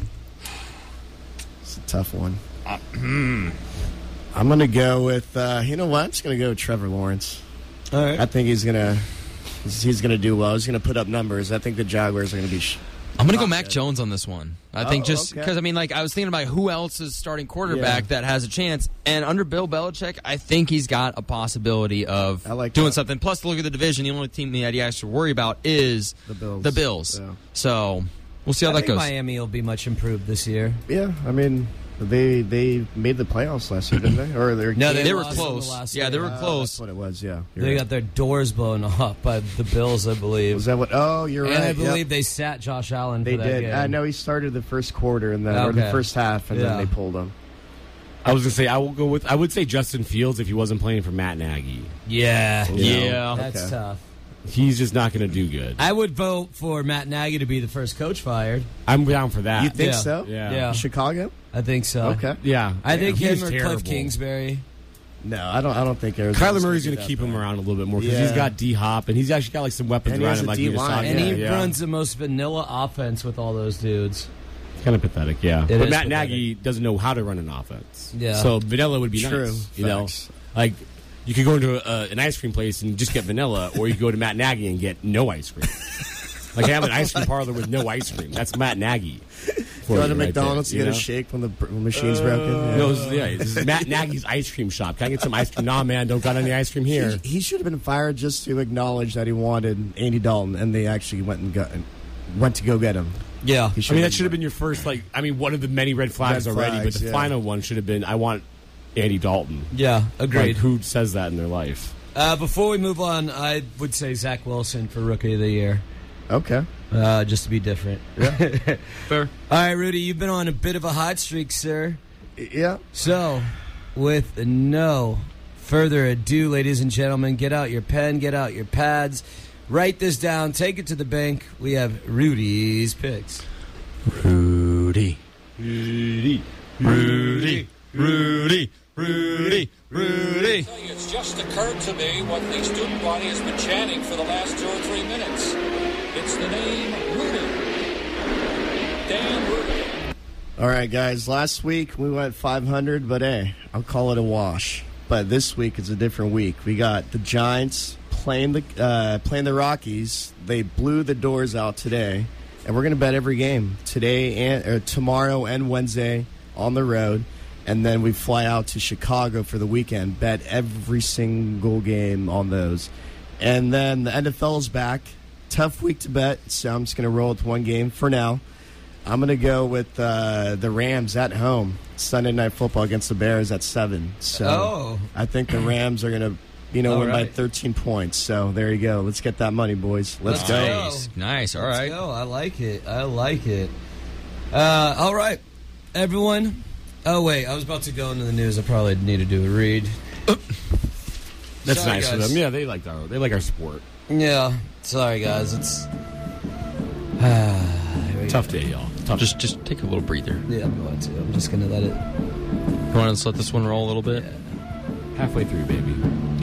It's a tough one. I'm going to go with, uh, you know what? I'm just going to go with Trevor Lawrence. All right. I think he's going to he's, he's going to do well. He's going to put up numbers. I think the Jaguars are going to be sh- I'm going to go Not Mac good. Jones on this one. I think Oh, just okay. because, I mean, like, I was thinking about who else is starting quarterback Yeah. that has a chance. And under Bill Belichick, I think he's got a possibility of I like doing that. something. Plus, look at the division. The only team that he has to worry about is The Bills. The Bills. Yeah. So we'll see how I that think goes. Miami will be much improved this year. Yeah, I mean, they they made the playoffs last year, didn't they? Or they're No, They, They were lost in the close. last Yeah, game. they were Oh, close. That's what it was. Yeah, You're They right. got their doors blown off by the Bills, I believe. Was that what? Oh, you're and right. I Yep. believe they sat Josh Allen They for that did. game. I know he started the first quarter and then or the Okay. first half, and Yeah. then they pulled him. I was gonna say I will go with I would say Justin Fields if he wasn't playing for Matt Nagy. Yeah. Yeah. That's Okay. tough. He's just not going to do good. I would vote for Matt Nagy to be the first coach fired. I'm down for that. You think Yeah. so? Yeah. Yeah. Chicago? I think so. Okay. Yeah, I think He him was or terrible. Cliff Kingsbury. No, I don't. I don't think Arizona's Kyler Murray's going going to to keep him around a little bit more because Yeah. he's got D Hop and he's actually got like some weapons And he around has him, a like you just D-line, talked And about. he yeah. runs the most vanilla offense with all those dudes. It's kind of pathetic, yeah. It but is Matt pathetic. Nagy doesn't know how to run an offense. Yeah. So vanilla would be True. nice. You Facts. know, like you could go into a, an ice cream place and just get vanilla, or you could go to Matt Nagy and get no ice cream. Like have an ice cream parlor with no ice cream. That's Matt Nagy. for Go you to right McDonald's there, to you get a know? shake when the br- when the machine's broken. Yeah. No, this is, yeah, this is Matt Nagy's ice cream shop. Can I get some ice cream? Nah, man, don't got any ice cream here. He, he should have been fired just to acknowledge that he wanted Andy Dalton, and they actually went and got went to go get him. Yeah. He I mean, that should have been your first, like, I mean, one of the many red flags Red already, flags, but the yeah. final one should have been, I want Andy Dalton. Yeah, agreed. Like, who says that in their life? Uh, before we move on, I would say Zach Wilson for Rookie of the Year, Okay. uh, just to be different. Fair. All right, Rudy, you've been on a bit of a hot streak, sir. Yeah. So, with no further ado, ladies and gentlemen, get out your pen, get out your pads, write this down, take it to the bank. We have Rudy's picks. Rudy. Rudy. Rudy. Rudy. Rudy. Rudy. It's just occurred to me what the student body has been chanting for the last two or three minutes. It's the name Rudy. Dan Rudy. All right, guys. Last week we went five hundred, but hey, I'll call it a wash. But this week is a different week. We got the Giants playing the uh, playing the Rockies. They blew the doors out today, and we're gonna bet every game today and or tomorrow and Wednesday on the road. And then we fly out to Chicago for the weekend, bet every single game on those. And then the N F L is back. Tough week to bet, so I'm just going to roll with one game for now. I'm going to go with uh, the Rams at home, Sunday Night Football against the Bears at seven. So Oh. I think the Rams are going to, you know, All win by right. thirteen points. So there you go. Let's get that money, boys. Let's, Let's go. go. Nice. Nice. All Let's right. go. I like it. I like it. Uh, all right, everyone. Oh, wait. I was about to go into the news. I probably need to do a read. That's Sorry, nice for guys. them. Yeah, they like our, they like our sport. Yeah. Sorry, guys. It's. Ah, here we Tough day, y'all. Tough. Just just take a little breather. go. Yeah, I'm going to. I'm just going to let it. You want to just let this one roll a little bit? halfway through, baby.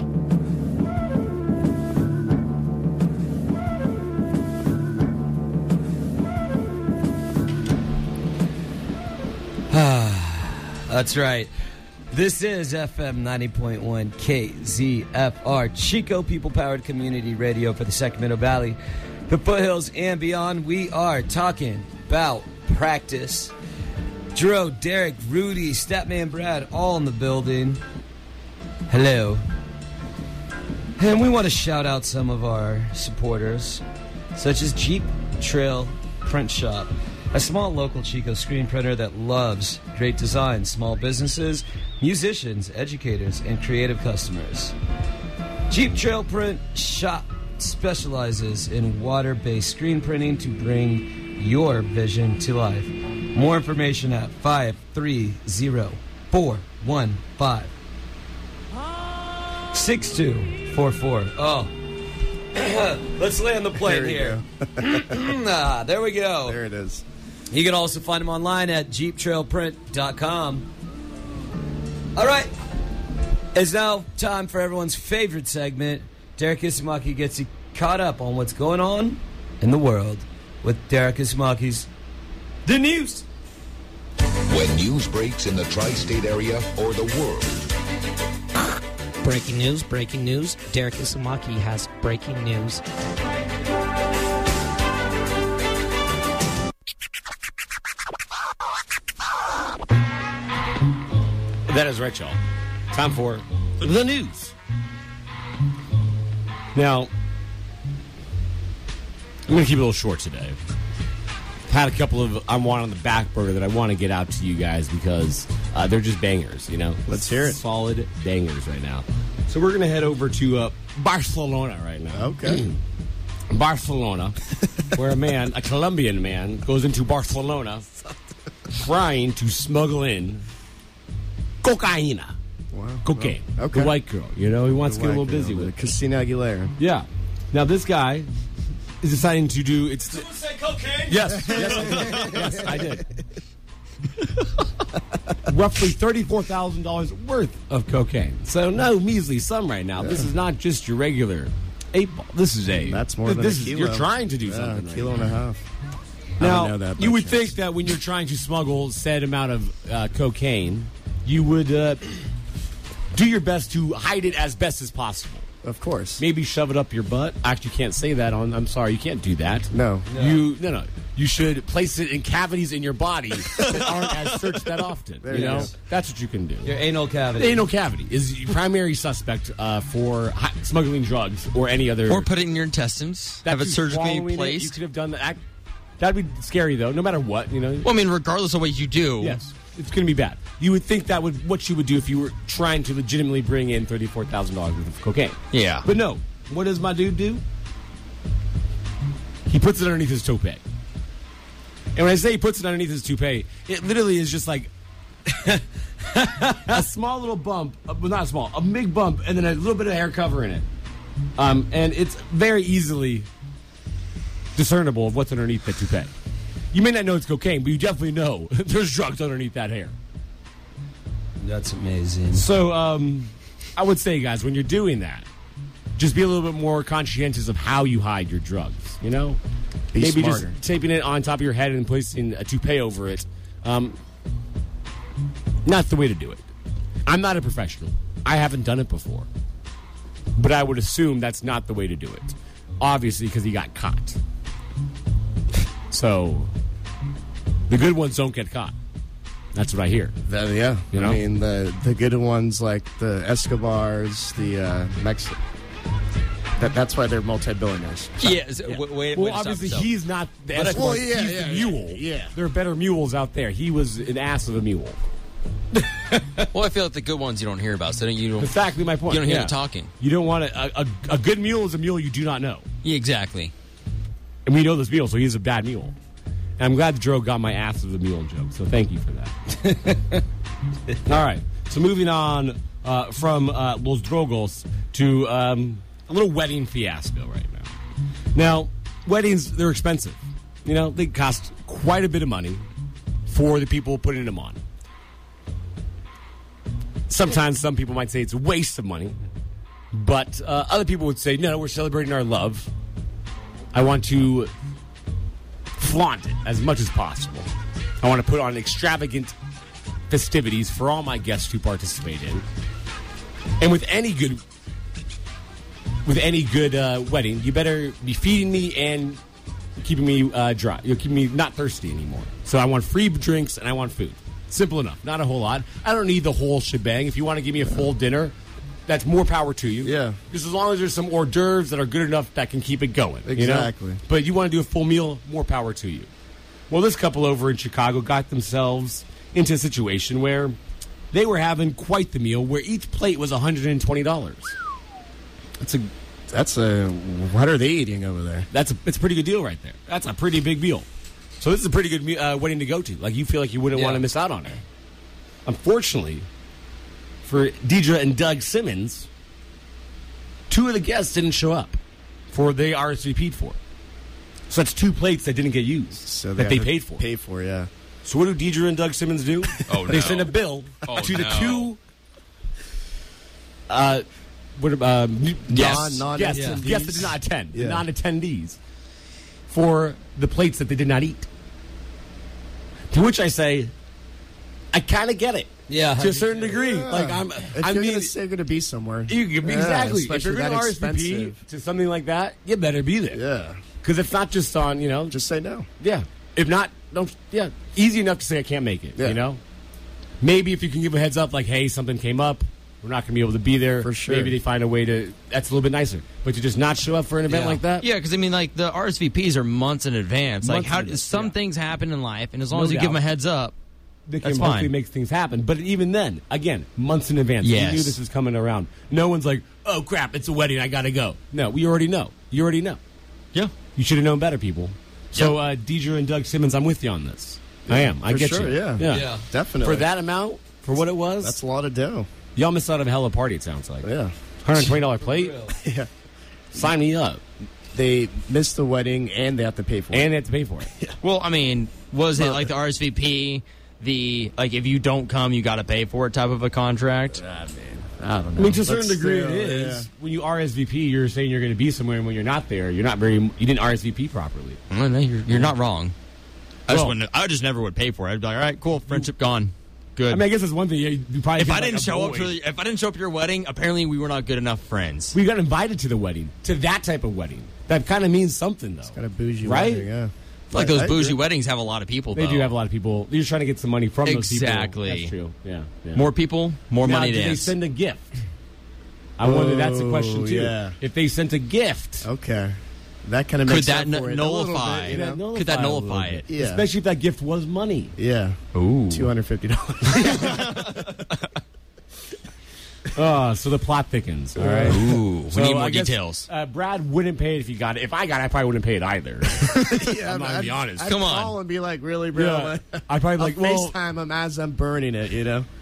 That's right. This is F M ninety point one K Z F R, Chico People Powered Community Radio for the Sacramento Valley, the foothills, and beyond. We are talking about practice. Drew, Derek, Rudy, Statman Brad, all in the building. Hello. And we want to shout out some of our supporters, such as Jeep Trail Print Shop, a small local Chico screen printer that loves great design, small businesses, musicians, educators, and creative customers. Jeep Trail Print Shop specializes in water-based screen printing to bring your vision to life. More information at five three zero, four one five, six two four four. Oh. Let's land the plane There here. ah, there we go. There it is. You can also find them online at jeep trail print dot com. All right. It's now time for everyone's favorite segment. Derek Ismaki gets you caught up on what's going on in the world with Derek Ismaki's The News. When news breaks in the tri-state area or the world, Breaking news, breaking news. Derek Ismaki has breaking news. That is right, y'all. Time for the news. Now, I'm going to keep it a little short today. I've had a couple of I want on the back burner that I want to get out to you guys because uh, they're just bangers, you know? Let's hear it. Solid bangers right now. So we're going to head over to uh, Barcelona right now. Okay. Barcelona, where a man, a Colombian man, goes into Barcelona trying to smuggle in cocaine. Wow. Cocaine. Oh, okay. The white girl. You know, he wants The to get a white little busy girl, with it. Christina Aguilera. Yeah. Now, this guy is deciding to do... It's Someone say cocaine? Yes. Yes, I did. Yes, I did. Roughly thirty-four thousand dollars worth of cocaine. So, no measly sum right now. Yeah. This is not just your regular eight ball. This is a... That's more than this a is, kilo. You're trying to do yeah, something. a right kilo now. and a half. Now, I know that by you would chance. think that when you're trying to smuggle said amount of uh, cocaine, you would uh, do your best to hide it as best as possible. Of course. Maybe shove it up your butt. Actually, you can't say that on. I'm sorry, you can't do that. No. no. You no no. You should place it in cavities in your body that aren't as searched that often. There you it know, is. that's what you can do. Your anal cavity. The anal cavity is your primary suspect uh, for hi- smuggling drugs or any other. Or put it in your intestines. Have it you surgically swallowing it, placed. you could have done that. That'd be scary though. No matter what, you know. Well, I mean, regardless of what you do. Yes, it's going to be bad. You would think that would what you would do if you were trying to legitimately bring in thirty-four thousand dollars worth of cocaine. Yeah. But no, what does my dude do? He puts it underneath his toupee. And when I say he puts it underneath his toupee, it literally is just like a small little bump, uh, well, not small, a big bump, and then a little bit of hair cover in it. Um, and it's very easily discernible of what's underneath the toupee. You may not know it's cocaine, but you definitely know there's drugs underneath that hair. That's amazing. So um, I would say, guys, when you're doing that, just be a little bit more conscientious of how you hide your drugs, you know? Be Maybe smarter. just taping it on top of your head and placing a toupee over it. Um, not the way to do it. I'm not a professional. I haven't done it before. But I would assume that's not the way to do it. Obviously, because he got caught. So, the good ones don't get caught. That's what I hear. That, yeah. You know? I mean, the, the good ones like the Escobars, the uh, Mexican. That, that's why they're multi-billionaires. Yeah. Is, yeah. Wait, wait, Well, wait, obviously, stop, stop. he's not the But I- Escort. well, yeah, he's yeah, the yeah, mule. yeah. There are better mules out there. He was an ass of a mule. Well, I feel like the good ones you don't hear about. So you don't. Exactly my point. You don't hear Yeah. them talking. You don't want to. A, a, a good mule is a mule you do not know. Yeah, exactly. And we know this mule, so he's a bad mule. And I'm glad Joe got my ass of the mule joke, so thank you for that. All right. So moving on uh, from uh, Los Drogos to um, a little wedding fiasco right now. Now, weddings, they're expensive. You know, they cost quite a bit of money for the people putting them on. Sometimes some people might say it's a waste of money, but uh, other people would say, no, we're celebrating our love. I want to flaunt it as much as possible. I want to put on extravagant festivities for all my guests to participate in. And with any good with any good uh, wedding, you better be feeding me and keeping me uh, dry. You're keeping me not thirsty anymore. So I want free drinks and I want food. Simple enough. Not a whole lot. I don't need the whole shebang. If you want to give me a full dinner, that's more power to you. Yeah. Just as long as there's some hors d'oeuvres that are good enough that can keep it going. you know? Exactly. But you want to do a full meal, more power to you. Well, this couple over in Chicago got themselves into a situation where they were having quite the meal, where each plate was one hundred twenty dollars. That's a That's a. What are they eating over there? that's a it's a pretty good deal right there. That's a pretty big meal. So this is a pretty good me- uh, wedding to go to. Like, you feel like you wouldn't Yeah. want to miss out on it. Unfortunately, for Deidre and Doug Simmons, two of the guests didn't show up for they R S V P'd for. So that's two plates that didn't get used So that they have to paid for. Pay for, yeah. So what do Deidre and Doug Simmons do? Oh, They no. send a bill Oh, to the no. two uh, what, um, Yes. guests, Non- guests, non-attendees. guests that did not attend, Yeah. non-attendees, for the plates that they did not eat. To which I say, I kind of get it. Yeah. To a certain degree. Like, I'm, If I you're mean, gonna say you're gonna be somewhere, you, Yeah, exactly. If especially you're going to that R S V P expensive. to something like that, you better be there. Yeah. Because it's not just on, you know, Just say no. yeah. If not, don't. Yeah, easy enough to say I can't make it. Yeah. You know. Maybe if you can give a heads up, like, hey, something came up, we're not going to be able to be there. For sure. Maybe they find a way to. That's a little bit nicer. But to just not show up for an event Yeah. like that. Yeah, because I mean, like the R S V Ps are months in advance. Months like, how in advance, some yeah. things happen in life, and as long No as you doubt. give them a heads up, They can that's hopefully fine. make things happen. But even then, again, months in advance. Yes. You knew this was coming around. No one's like, oh, crap, it's a wedding. I got to go. No, we already know. You already know. Yeah. You should have known better, people. So, uh, Deidre and Doug Simmons, I'm with you on this. I am. I For get sure, you. yeah. Yeah. Definitely. For that amount, for what it was, That's a lot of dough. y'all missed out of a hella party, it sounds like. Yeah. one hundred twenty dollars plate? Yeah. Sign me up. They missed the wedding and they have to pay for it. And they have to pay for it. Well, I mean, was it like the R S V P, the like if you don't come, you got to pay for it type of a contract? Ah, man. I don't know. I mean, to a certain But degree, still, it is. yeah. When you R S V P, you're saying you're going to be somewhere, and when you're not there, you're not very. You didn't R S V P properly. Well, no, you're, you're not wrong. I just Well- wouldn't. I just never would pay for it. I'd be like, all right, cool, friendship gone, good. I mean, I guess that's one thing. You you probably if feel I like didn't a show up boy. for the, if I didn't show up to your wedding, apparently we were not good enough friends. we got invited to the wedding, to that type of wedding. That kind of means something, though. Kind of bougie Right? wedding, yeah. I feel like I- those I bougie agree. weddings have a lot of people. They though. do have a lot of people. You're just trying to get some money from those people. Exactly. That's true. Yeah. yeah. More people, more now, money did to they dance. send a gift? I wonder. That's a question Oh, too. yeah. If they sent a gift, Okay. That kind of Could makes that up n- for it a little nullify? bit, you know? nullify Could that a little nullify bit. it? Yeah. Especially if that gift was money. Yeah. Ooh. two hundred fifty dollars. Oh, so the plot thickens. All right. Ooh. We So need more I guess, details. Uh, Brad wouldn't pay it if he got it. If I got it, I probably wouldn't pay it either. yeah, I'm not gonna be honest. I'd Come on. call and be like, really, bro? Yeah. I'd probably be I'll like, well, FaceTime him as I'm burning it, you know?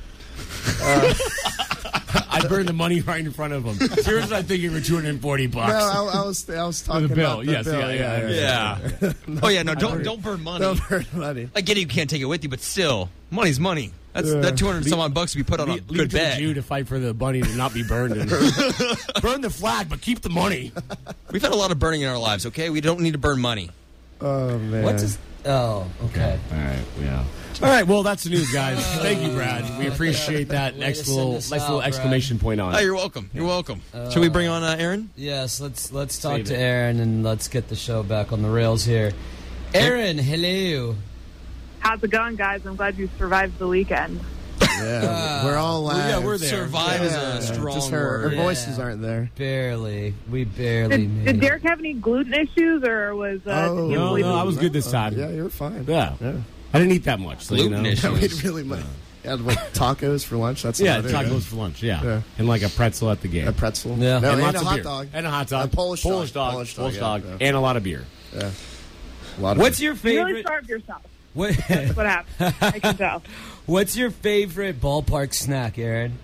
I'd burn the money right in front of him. Here's what I'm thinking for two hundred forty bucks. No, I, I was I was talking the bill. about the Yes, bill. yeah, yeah, yeah. Yeah. Oh yeah, no, don't don't burn money. No burn money. I get it, you can't take it with you, but still, money's money. That's that two hundred some odd bucks to be put on a Leave, leave good it to the bet. Jew to fight for the bunny to not be burned. And burn the flag, but keep the money. We've had a lot of burning in our lives. Okay, we don't need to burn money. Oh man. What does? Oh, okay. All right, yeah. All right, well, that's the news, guys. Thank you, Brad. We appreciate that Way next to send little, us nice little out, exclamation point on Oh, it. you're welcome. You're welcome. Should we bring on uh, Aaron? Yes, let's let's talk Save to it. Aaron and let's get the show back on the rails here. Aaron, hello. How's it going, guys? I'm glad you survived the weekend. Yeah, we're all Well, live. yeah, we're there. Survive is Yeah, a strong just her, word. her Yeah. voices aren't there. Barely. We barely Did, made did it. Derek have any gluten issues, or was uh, Oh, did he No, believe no, it? I was good this time. Yeah, you were fine. Yeah. Yeah. I didn't eat that much. So, you Gluten know. issues. Yeah, we didn't really much. Had like tacos for lunch. That's Yeah, about it, tacos for lunch. Yeah. Yeah. and like a pretzel at the game. A pretzel. Yeah. No, and and, lots a of hot beer. dog. And a hot dog. A Polish, Polish dog. dog. Polish Polish dog. dog. yeah, And a lot of beer. yeah. A lot of What's your You really favorite? starved yourself. What, That's what happened. I can tell. what's your favorite ballpark snack, Aaron?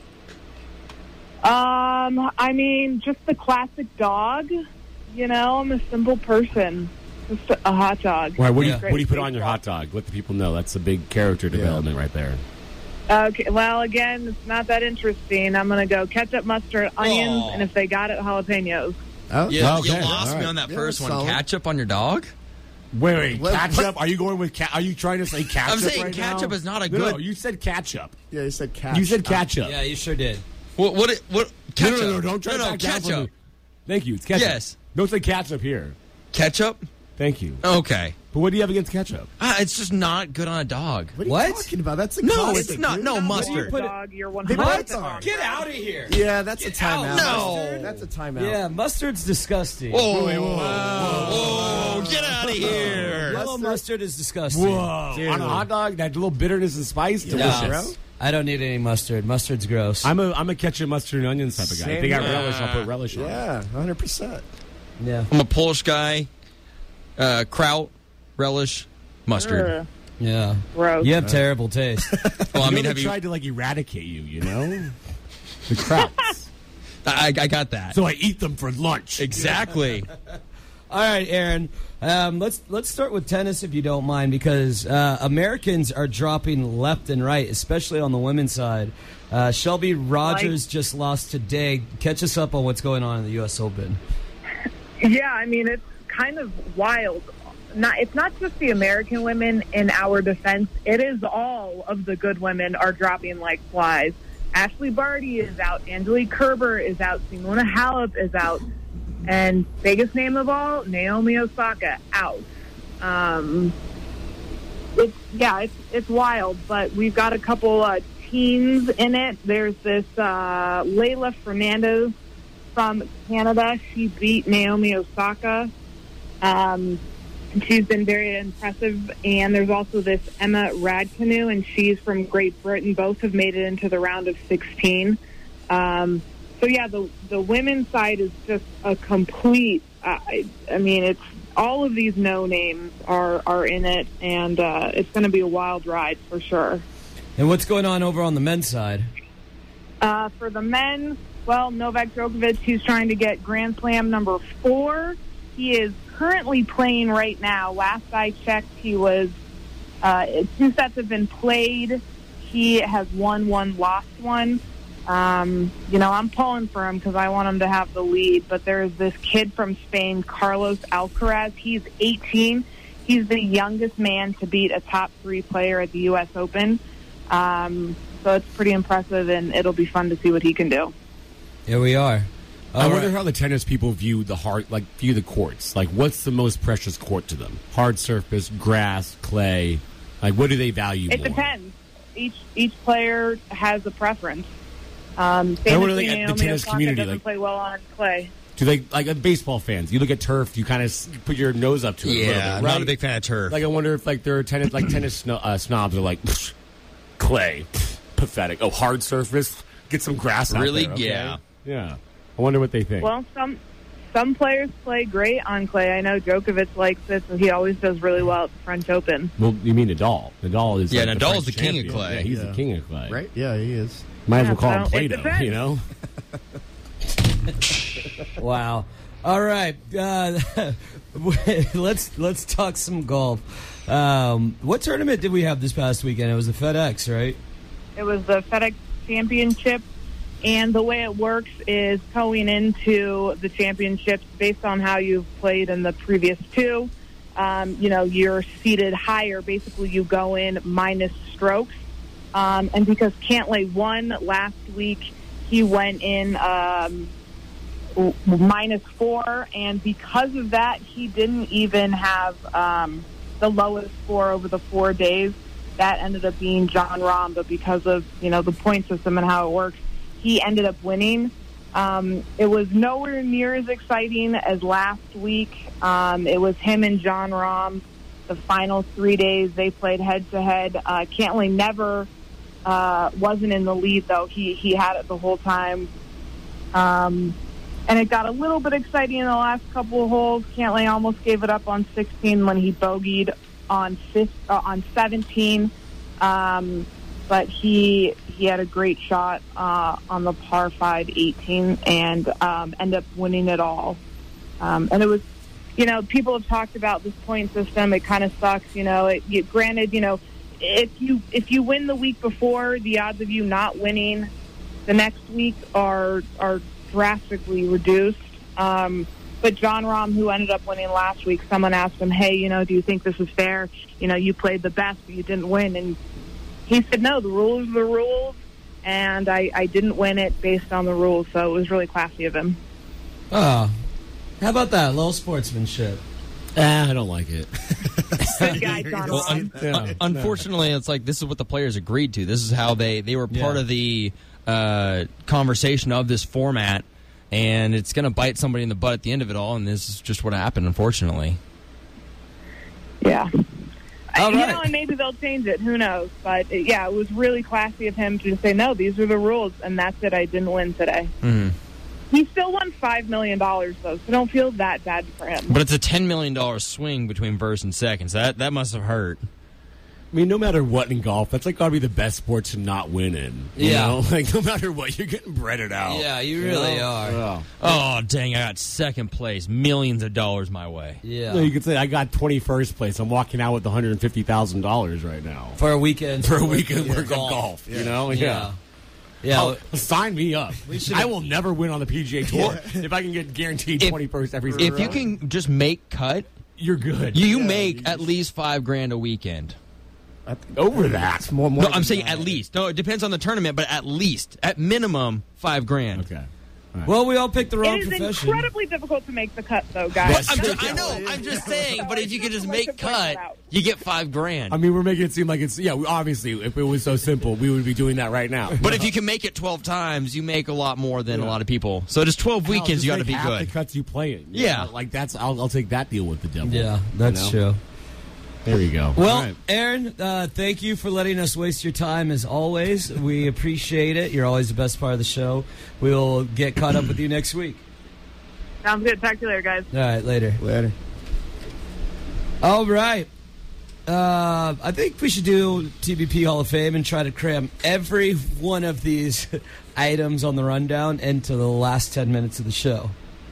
Um, I mean, just the classic dog. You know, I'm a simple person. Just a hot dog. All right, what, do you, Yeah. what do you put on your hot dog? Let the people know. That's a big character development right there. Okay, well, again, it's not that interesting. I'm going to go ketchup, mustard, onions, Aw. and if they got it, jalapenos. Oh, Yeah, Okay, you lost all me right. on that Yeah, first that's one. solid. Ketchup on your dog? Wait, wait, What- ketchup? Are you going with? Ca- are you trying to say ketchup? I'm saying right ketchup now? is not a No, good- No, you said ketchup. Yeah, you said catch. You said ketchup. Yeah, you sure did. What? What? What? No, Ketchup? no, no, don't try no, to no, back down from ketchup. me. Thank you. It's ketchup. Yes. Don't say ketchup here. Ketchup? Thank you. Okay. But what do you have against ketchup? Ah, it's just not good on a dog. What are you What? talking about? That's a No, classic, it's not. dude. No, Not mustard. one dog, you're one They hundred both are. wrong. Get out of here. Yeah, that's a out. timeout. No. That's a timeout. Yeah, mustard's disgusting. Whoa, Wait, whoa, whoa, whoa, get out of here. Yellow mustard is disgusting. Whoa. Dude. On a hot dog, that little bitterness and spice, delicious. No. Bro? I don't need any mustard. Mustard's gross. I'm a I'm a ketchup, mustard, and onions type of guy. If they got Same. relish, I'll put relish on it. Yeah, one hundred percent. yeah. I'm a Polish guy. Uh, kraut, relish, mustard. Ugh, Yeah. gross. You have terrible taste. Well, I You mean, know have they you? tried to like eradicate you, you know? The krauts. I, I got that. So I eat them for lunch. Exactly. All right, Aaron. Um, let's let's start with tennis if you don't mind, because uh, Americans are dropping left and right, especially on the women's side. Uh, Shelby Rogers just lost today. Catch us up on what's going on in the U S Open. Yeah, I mean, it's kind of wild. Not, it's not just the American women in our defense. It is all of the good women are dropping like flies. Ashley Barty is out. Angelique Kerber is out. Simona Halep is out. And biggest name of all, Naomi Osaka, out. Um, it's yeah, it's it's wild. But we've got a couple uh, teens in it. There's this uh, Layla Fernandez from Canada. She beat Naomi Osaka. Um, she's been very impressive. And there's also this Emma Raducanu, and she's from Great Britain. Both have made it into the round of sixteen. Um, so, yeah, the the women's side is just a complete, uh, I, I mean, it's all of these no-names are, are in it, and uh, it's going to be a wild ride for sure. And what's going on over on the men's side? Uh, for the men, well, Novak Djokovic, he's trying to get Grand Slam number four. He is currently playing right now. Last I checked, he was uh, two sets have been played. He has won one, lost one. Um, you know, I'm pulling for him because I want him to have the lead. But there's this kid from Spain, Carlos Alcaraz. He's eighteen. He's the youngest man to beat a top three player at the U S Open. Um, so it's pretty impressive, and it'll be fun to see what he can do. Here we are. All I wonder right. how the tennis people view the hard, like view the courts. Like, what's the most precious court to them? Hard surface, grass, clay. Like, what do they value It more? depends. Each each player has a preference. Um, I wonder, famously, like, at the Naomi tennis Osaka community, doesn't like- play well on clay. Do they, like, uh, baseball fans? You look at turf, you kind of put your nose up to it. a little Yeah, bit, I'm right? not a big fan of turf. Like, I wonder if, like, there are tennis, like tennis sno- uh, snobs are like, "Pfft, clay, pfft, pathetic. Oh, hard surface, get some grass out Really? there, okay?" Yeah. Yeah. I wonder what they think. Well, some some players play great on clay. I know Djokovic likes it, so he always does really well at the French Open. Well, you mean Nadal? Nadal is Yeah, like Nadal's French the king of champion. clay. Yeah, he's Yeah. the king of clay. Right? Yeah, he is. Might as Yeah, well call him so it Plato. depends. You know. Wow. All right. Uh, let's let's talk some golf. Um, what tournament did we have this past weekend? It was the FedEx, right? It was the FedEx Championship, and the way it works is going into the championships based on how you've played in the previous two. Um, you know, you're seated higher. Basically, you go in minus strokes. Um, and because Cantlay won last week, he went in um, w- minus four. And because of that, he didn't even have um, the lowest score over the four days. That ended up being John Rahm. But because of, you know, the point system and how it works, he ended up winning. Um, it was nowhere near as exciting as last week. Um, it was him and John Rahm. The final three days, they played head-to-head. Uh, Cantlay never uh, wasn't in the lead, though. He he had it the whole time. Um, and it got a little bit exciting in the last couple of holes. Cantlay almost gave it up on sixteen when he bogeyed on fifth, uh, on seventeen. Um, but he he had a great shot uh, on the par five eighteen and um, ended up winning it all. Um, and it was, you know, people have talked about this point system. It kind of sucks, you know. It, you, granted, you know, if you if you win the week before, the odds of you not winning the next week are are drastically reduced. Um, but John Rahm, who ended up winning last week, someone asked him, "Hey, you know, do you think this is fair? You know, you played the best, but you didn't win." And he said, "No, the rules are the rules, and I, I didn't win it based on the rules." So it was really classy of him. Oh, how about that? A little sportsmanship. Ah, I don't like it. Good guy, John Well, un- Rahm. Yeah. un- unfortunately, it's like this is what the players agreed to. This is how they they were part Yeah. of the uh, conversation of this format, and it's going to bite somebody in the butt at the end of it all. And this is just what happened, unfortunately. Yeah. All you right. know, and maybe they'll change it. Who knows? But, it, yeah, it was really classy of him to just say, no, these are the rules, and that's it. I didn't win today. Mm-hmm. He still won five million dollars, though, so don't feel that bad for him. But it's a ten million dollar swing between first and second, so that that must have hurt. I mean, no matter what in golf, that's like got to be the best sport to not win in. You Yeah. know? Like, no matter what, you're getting breaded out. Yeah, you really are. Yeah. Oh dang! I got second place, millions of dollars my way. Yeah. So you could say I got twenty-first place. I'm walking out with one hundred fifty thousand dollars right now For a weekend. for a weekend Yeah. worth of golf. You know? Yeah. Yeah. Oh, sign me up. should- I will never win on the P G A Tour if I can get guaranteed If- twenty-first every If single you round. can just make cut, You're good. you Yeah, make you at least five grand a weekend. I think over that. It's more, more No, than I'm saying that. at least. No, it depends on the tournament, but at least, at minimum, five grand. Okay. Right. Well, we all picked the wrong It is profession. incredibly difficult to make the cut, though, guys. I'm That's ju- I all know. it is. I'm just saying. But if you could just I like make to point cut, that out. you get five grand. I mean, we're making it seem like it's, yeah, we, obviously, if it was so simple, we would be doing that right now. But if you can make it twelve times, you make a lot more than a lot of people. So just twelve weekends, Hell, you got to just be make half good. the cuts you play it. You Yeah. know, like that's, I'll, I'll take that deal with the devil. Yeah, that's You know? true. There you go. Well, All right. Aaron, uh, thank you for letting us waste your time as always. We appreciate it. You're always the best part of the show. We'll get caught up with you next week. Sounds good. Talk to you later, guys. All right, later. Later. All right. Uh, I think we should do T B P Hall of Fame and try to cram every one of these items on the rundown into the last ten minutes of the show.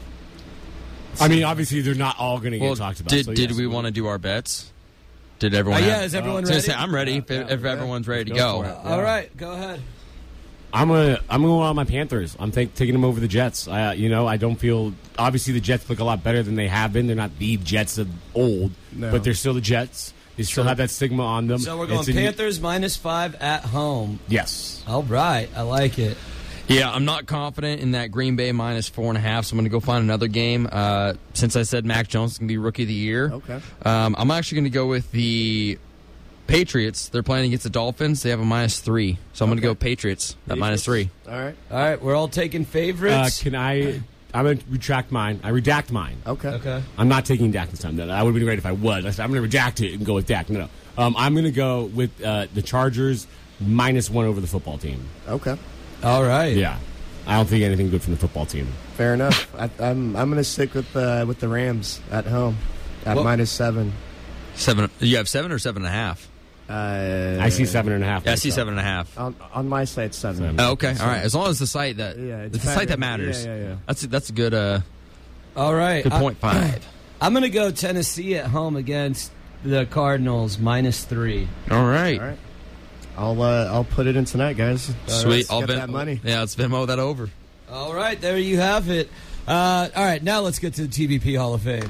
I mean, obviously, they're not all going to get Well, talked about. did so did yes, we want to do our bets? Did everyone? Uh, yeah, have- is everyone I was gonna ready? say, I'm ready. If, if everyone's ready to Go go. for it. All right, go ahead. I'm gonna I'm going on my Panthers. I'm take, taking them over the Jets. I, you know, I don't feel obviously the Jets look a lot better than they have been. They're not the Jets of old, No. but they're still the Jets. They still have that stigma on them. So we're going It's a- Panthers minus five at home. Yes. All right, I like it. Yeah, I'm not confident in that Green Bay minus four and a half, so I'm going to go find another game. Uh, since I said Mac Jones is going to be Rookie of the Year, Okay. um, I'm actually going to go with the Patriots. They're playing against the Dolphins. They have a minus three, so I'm going to go Patriots at minus three. All right. All right, we're all taking Uh, favorites. can I? I'm gonna retract mine. I redact mine. Okay. okay. I'm not taking Dak this time. No, I would have been great if I was. I said, I'm going to redact it and go with Dak. No, no. Um, I'm going to go with uh, the Chargers minus one over the football team. Okay. All right. Yeah. I don't think anything good from the football team. Fair enough. I, I'm I'm going to stick with uh, with the Rams at home at Well- minus seven. Seven. You have seven or seven and a half? Uh, I see seven and a half. Yeah, I see myself. seven and a half. On, on my side, seven. Seven. Oh, okay, all right. As long as the site that Yeah, it's it's the site that better. matters. Yeah, yeah, yeah. That's a, that's a good uh All right. good I- point five. I'm going to go Tennessee at home against the Cardinals minus three. All right. All right. I'll uh, I'll put it in tonight, guys. Uh, Sweet. let's I'll get Ven- that money. Yeah, let's Venmo that over. All right, there you have it. Uh, all right, now let's get to the T B P Hall of Fame.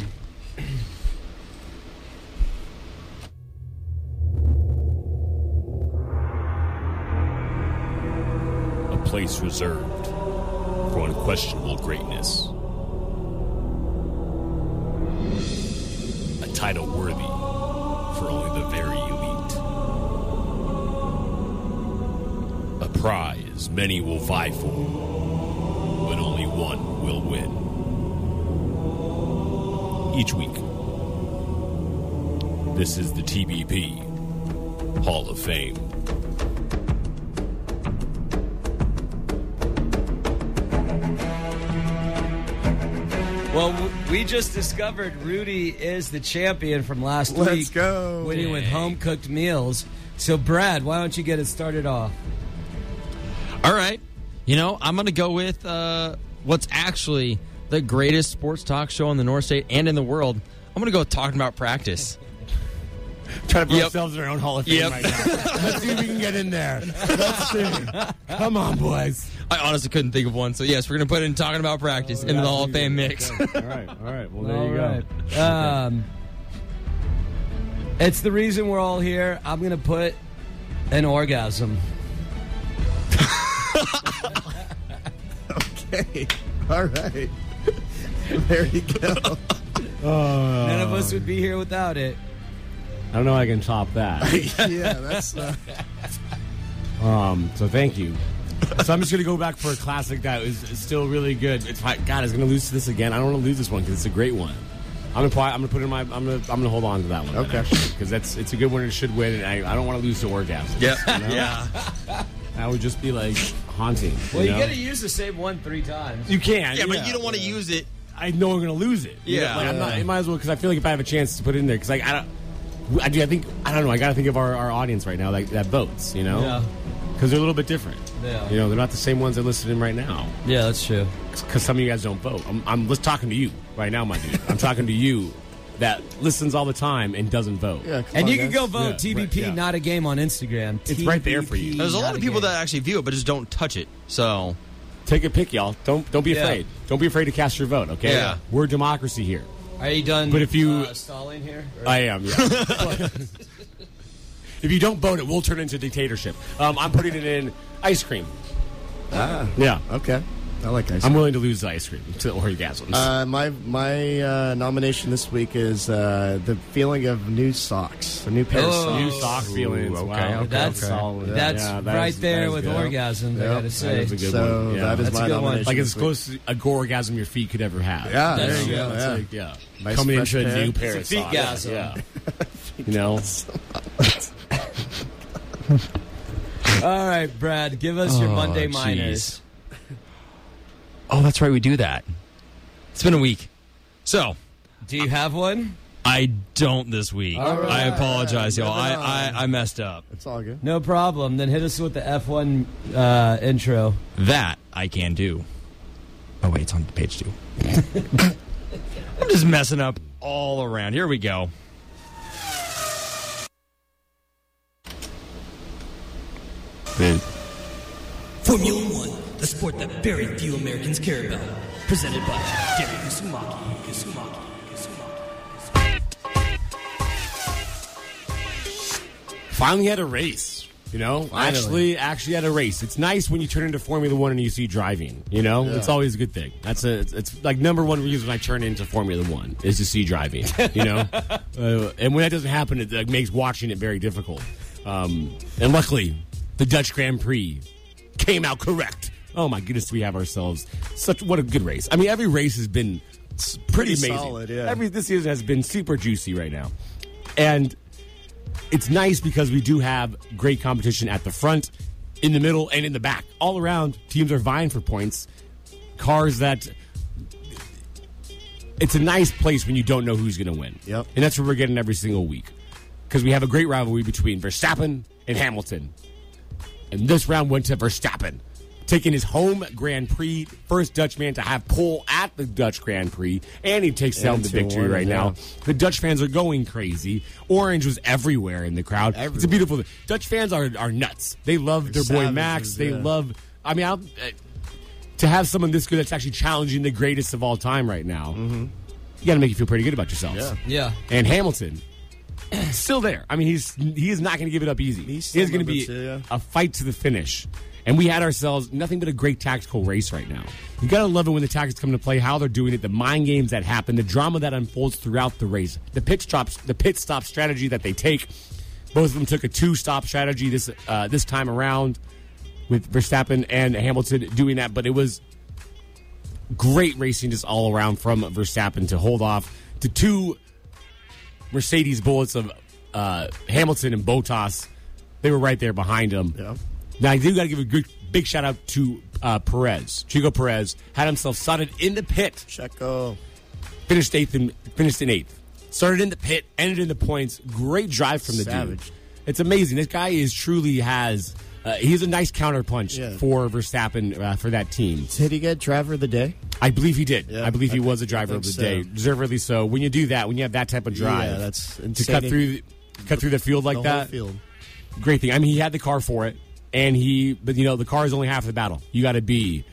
A place reserved for unquestionable greatness. A title worthy for only the very elite. A prize many will vie for, but only one will win. Each week, this is the T B P Hall of Fame. Well, w- we just discovered Rudy is the champion from last Let's week. go. Winning with home-cooked meals. So, Brad, why don't you get it started off? All right. You know, I'm going to go with uh, what's actually the greatest sports talk show in the North State and in the world. I'm going to go with Talking About Practice. Trying to put Yep. ourselves in our own Hall of Fame Yep. right now. Let's see if we can get in there. Let's see. Come on, boys. I honestly couldn't think of one. So, yes, we're going to put in Talking About Practice into the Hall of Fame mix. all right, all right. Well, there All you go. right. Um, it's the reason we're all here. I'm going to put an orgasm. Okay. All right. There you go. Uh, None of us would be here without it. I don't know how I can top that. Yeah, that's. Uh, Um, so thank you. So I'm just gonna go back for a classic that is, is still really good. It's God, I was gonna lose to this again. I don't want to lose this one because it's a great one. I'm gonna probably, I'm gonna put it in my I'm gonna I'm gonna hold on to that one. Okay. Because that's it's a good one. It should win, and I, I don't want to lose to orgasm. Yep. You know? Yeah. That would just be like haunting. Well, you know? got to use the same one three times. You can. Yeah, but you don't want to use it. I know I'm gonna lose it. You know, Yeah. like, I'm not. I might as well because I feel like if I have a chance to put it in there because like I don't. I do. I think I don't know. I got to think of our, our audience right now like that votes. You know. Yeah. Because they're a little bit different. Yeah. You know, they're not the same ones they're listed in right now. Yeah, that's true. Because some of you guys don't vote. I'm, I'm just talking to you right now, my dude. I'm talking to you that listens all the time and doesn't vote. yeah, come And on, you can guys. go vote Yeah, T B P, right, yeah. not a game on Instagram. It's right there for you. There's a lot not of people game. that actually view it, but just don't touch it. So, Take a pick, y'all. Don't don't be Yeah. afraid. Don't be afraid to cast your vote. Okay. Yeah. We're democracy here. Are you done? But if you- uh, stalling here? Or- I am. Yeah. If you don't vote, it will turn into dictatorship. Um, I'm putting it in ice cream. Ah, Yeah. okay. I like ice I'm cream. willing to lose the ice cream to orgasms. Uh, my my uh, nomination this week is uh, the feeling of new socks, a new pair of Oh. socks. New sock feelings. okay, Wow. okay, That's solid. that's Yeah, that right is- there that is with good. orgasms. I Yep. gotta say. That is a good So one. Yeah. that is That's a my good one. nomination. Like as this week. close to a gore-gasm your feet could ever have. Yeah, There That's- you go. that's Yeah. like, yeah. Nice Coming fresh into a pair. new pair It's of a socks. feetgasm. Yeah. You know? All right, Brad, give us your Oh, Monday jeez. minors. Oh, that's right. We do that. It's been a week. So, Do you have one? I don't this week. All right. I apologize, y'all. I, Moving I, on. I messed up. It's all good. No problem. Then hit us with the F one uh, intro. That I can do. Oh, wait, it's on page two. I'm just messing up all around. Here we go. Formula One, the sport that very few Americans care about. Presented by Derek Kusumaki. Kusumaki. Finally had a race. You know, actually, actually had a race. It's nice when you turn into Formula One and you see driving. You know, Yeah. it's always a good thing. That's a, it's, it's like number one reason I turn into Formula One is to see driving. You know, uh, and when that doesn't happen, it like, makes watching it very difficult. Um, and luckily, the Dutch Grand Prix came out correct. Oh my goodness, we have ourselves such what a good race. I mean, every race has been s- pretty, Pretty amazing. solid, yeah. Every this season has been super juicy right now, and it's nice because we do have great competition at the front, in the middle, and in the back. All around, teams are vying for points. Cars that it's a nice place when you don't know who's going to win. Yep. And that's what we're getting every single week. Because we have a great rivalry between Verstappen and Hamilton. And this round went to Verstappen, taking his home Grand Prix, first Dutch man to have pole at the Dutch Grand Prix, and he takes down And the two victory one, right yeah. now. The Dutch fans are going crazy. Orange was everywhere in the crowd. It's a Everywhere. beautiful thing. Dutch fans are, are nuts. They love their boy savages, Max. They yeah. love, I mean, I'll, uh, to have someone this good that's actually challenging the greatest of all time right now, you got to make you feel pretty good about yourselves. Yeah. Yeah. And Hamilton, still there. I mean, he's he is not going to give it up easy. He's It is still going to be number two, yeah. a fight to the finish. And we had ourselves nothing but a great tactical race right now. You got to love it when the tactics come into play, how they're doing it, the mind games that happen, the drama that unfolds throughout the race, the pit stops, the pit stop strategy that they take. Both of them took a two-stop strategy this uh, this time around, with Verstappen and Hamilton doing that. But it was great racing just all around from Verstappen to hold off to two Mercedes bullets of uh, Hamilton and Bottas. They were right there behind him. Yeah. Now, I do got to give a good, big shout out to uh, Perez. Chico Perez had himself started in the pit, Checo. finished eighth and finished in eighth. Started in the pit, ended in the points. Great drive from the Savage. dude. It's amazing. This guy is truly has. Uh, he's a nice counterpunch Yeah. for Verstappen uh, for that team. Did he get driver of the day? I believe he did. Yeah, I believe he I- was a I driver of think the so. day, deservedly so. When you do that, when you have that type of drive, Yeah, that's to insane. cut through, the, cut through the field like the whole that. field. Great thing. I mean, he had the car for it, and he. But you know, the car is only half the battle. You got to be.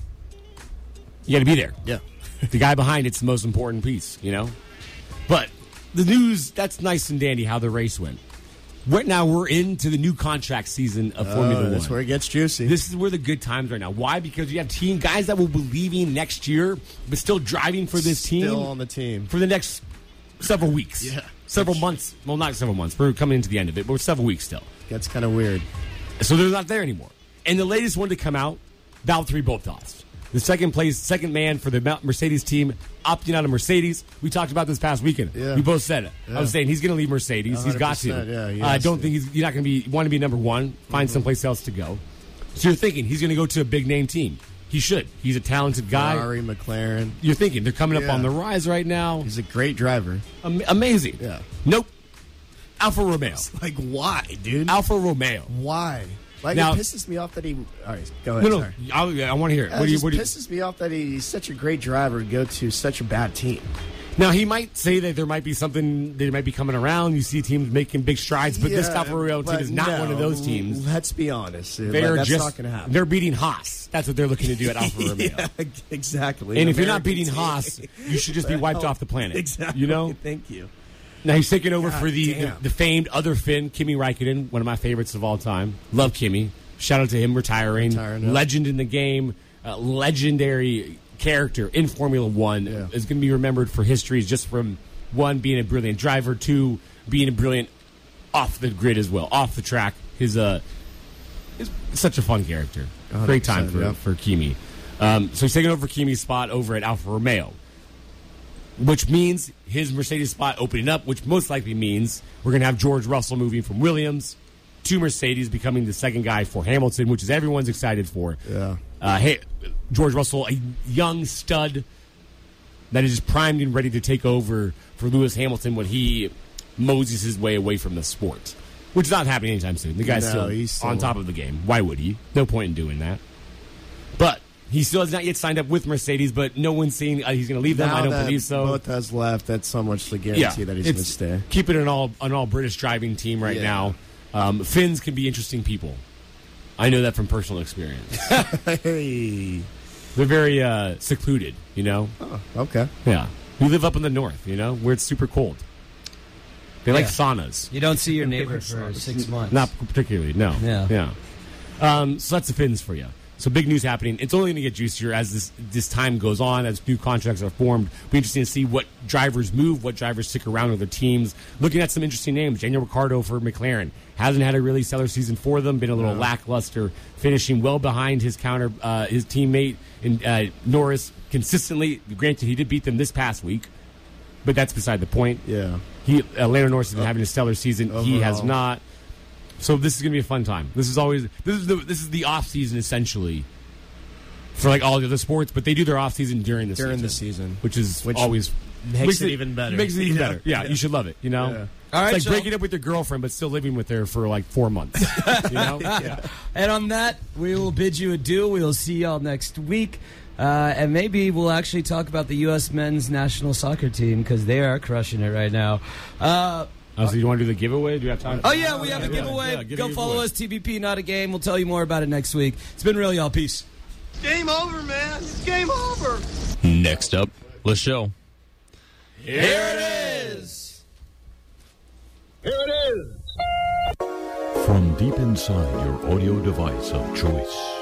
You got to be there. Yeah. The guy behind it's the most important piece. You know, but the news that's nice and dandy how the race went. Right now we're into the new contract season of Formula Oh, One. that's where it gets juicy. This is where the good times right now. Why? Because you have team guys that will be leaving next year, but still driving for this team. Still on the team. For the next several weeks. Yeah. Several months. Well, not several months. We're coming into the end of it, but we're several weeks still. Gets kind of weird. So they're not there anymore. And the latest one to come out, Valtteri Bottas. The second place, second man for the Mercedes team, opting out of Mercedes. We talked about this past weekend. Yeah. We both said it. Yeah. I was saying he's going to leave Mercedes. He's got to. one hundred percent, yeah, he Uh, I has don't to. think he's, he's not going to be want to be number one. Find Mm-hmm. someplace else to go. So you're thinking he's going to go to a big name team. He should. He's a talented guy. Ferrari, McLaren. You're thinking they're coming up Yeah. on the rise right now. He's a great driver. Am- amazing. Yeah. Nope. Alfa Romeo. Like, why, dude? Alfa Romeo. Why? Like, Now- it pisses me off that he... All right, go ahead. No, no. Sorry. I, I want to hear it. It What do you? just What do you? pisses me off that he's such a great driver and go to such a bad team. Now, he might say that there might be something that might be coming around. You see teams making big strides, but this Yeah, Alfa Romeo team but is not no, one of those teams. Let's be honest. dude. They Like, are that's just not going to happen. they're beating Haas. That's what they're looking to do at Alfa Romeo. Yeah, exactly. And if you're not American beating team. Haas, you should just be wiped off the planet. Exactly. You know? Thank you. Now he's taking over God for the, the damn. the famed other Finn, Kimi Räikkönen, one of my favorites of all time. Love Kimi. Shout out to him retiring. Retiring, yeah. Legend in the game. uh, legendary character in Formula One. Yeah. Is going to be remembered for histories just from, one, being a brilliant driver, two, being a brilliant off the grid as well, off the track. His uh, is such a fun character. Great time for, yeah. for Kimi. Um, so he's taking over Kimi's spot over at Alfa Romeo, which means his Mercedes spot opening up, which most likely means we're going to have George Russell moving from Williams to Mercedes, becoming the second guy for Hamilton, which is everyone's excited for. Yeah. Uh, hey, George Russell, a young stud that is just primed and ready to take over for Lewis Hamilton when he moseys his way away from the sport, which is not happening anytime soon. The guy's No, still, he's still on top of the game. Why would he? No point in doing that. But he still has not yet signed up with Mercedes, but no one's saying uh, he's going to leave them. Now I don't that believe so. Bottas left, that's so much to guarantee Yeah, that he's going to it's stay. keeping an all an all British driving team right Yeah. now. Um, Finns can be interesting people. I know that from personal experience. Hey. They're very uh, secluded, you know? Oh, okay. Yeah. We live up in the north, you know, where it's super cold. They like Yeah. saunas. You don't see your neighbor for six months. Not particularly, no. Yeah. Yeah. Um, so that's the Finns for you. So big news happening. It's only going to get juicier as this this time goes on, as new contracts are formed. It'll be interesting to see what drivers move, what drivers stick around with their teams. Looking at some interesting names. Daniel Ricciardo for McLaren. Hasn't had a really stellar season for them. Been a little No. lackluster, finishing well behind his counter, uh, his teammate in uh, Norris consistently. Granted, he did beat them this past week, but that's beside the point. Yeah. He uh, Lando Norris has been having a stellar season. He has Overall. not. So this is going to be a fun time. This is always this is the this is the off season essentially for like all the other sports, but they do their off season during the During season, the season. which is Which always makes it even better. Makes it even Yeah. better. Yeah, Yeah. you should love it. You know, Yeah. All right, it's like so- breaking up with your girlfriend, but still living with her for like four months. You know, yeah. And on that, we will bid you adieu. We will see y'all next week. Uh, and maybe we'll actually talk about the U S men's national soccer team because they are crushing it right now. Uh, Oh, so you want to do the giveaway? Do you have time? oh, yeah, we have a Yeah, giveaway. yeah, give Go a follow giveaway. us, T B P, not a game. We'll tell you more about it next week. It's been real, y'all. Peace. Game over, man. It's game over. Next up, let's show. Here it is. Here it is. From deep inside your audio device of choice.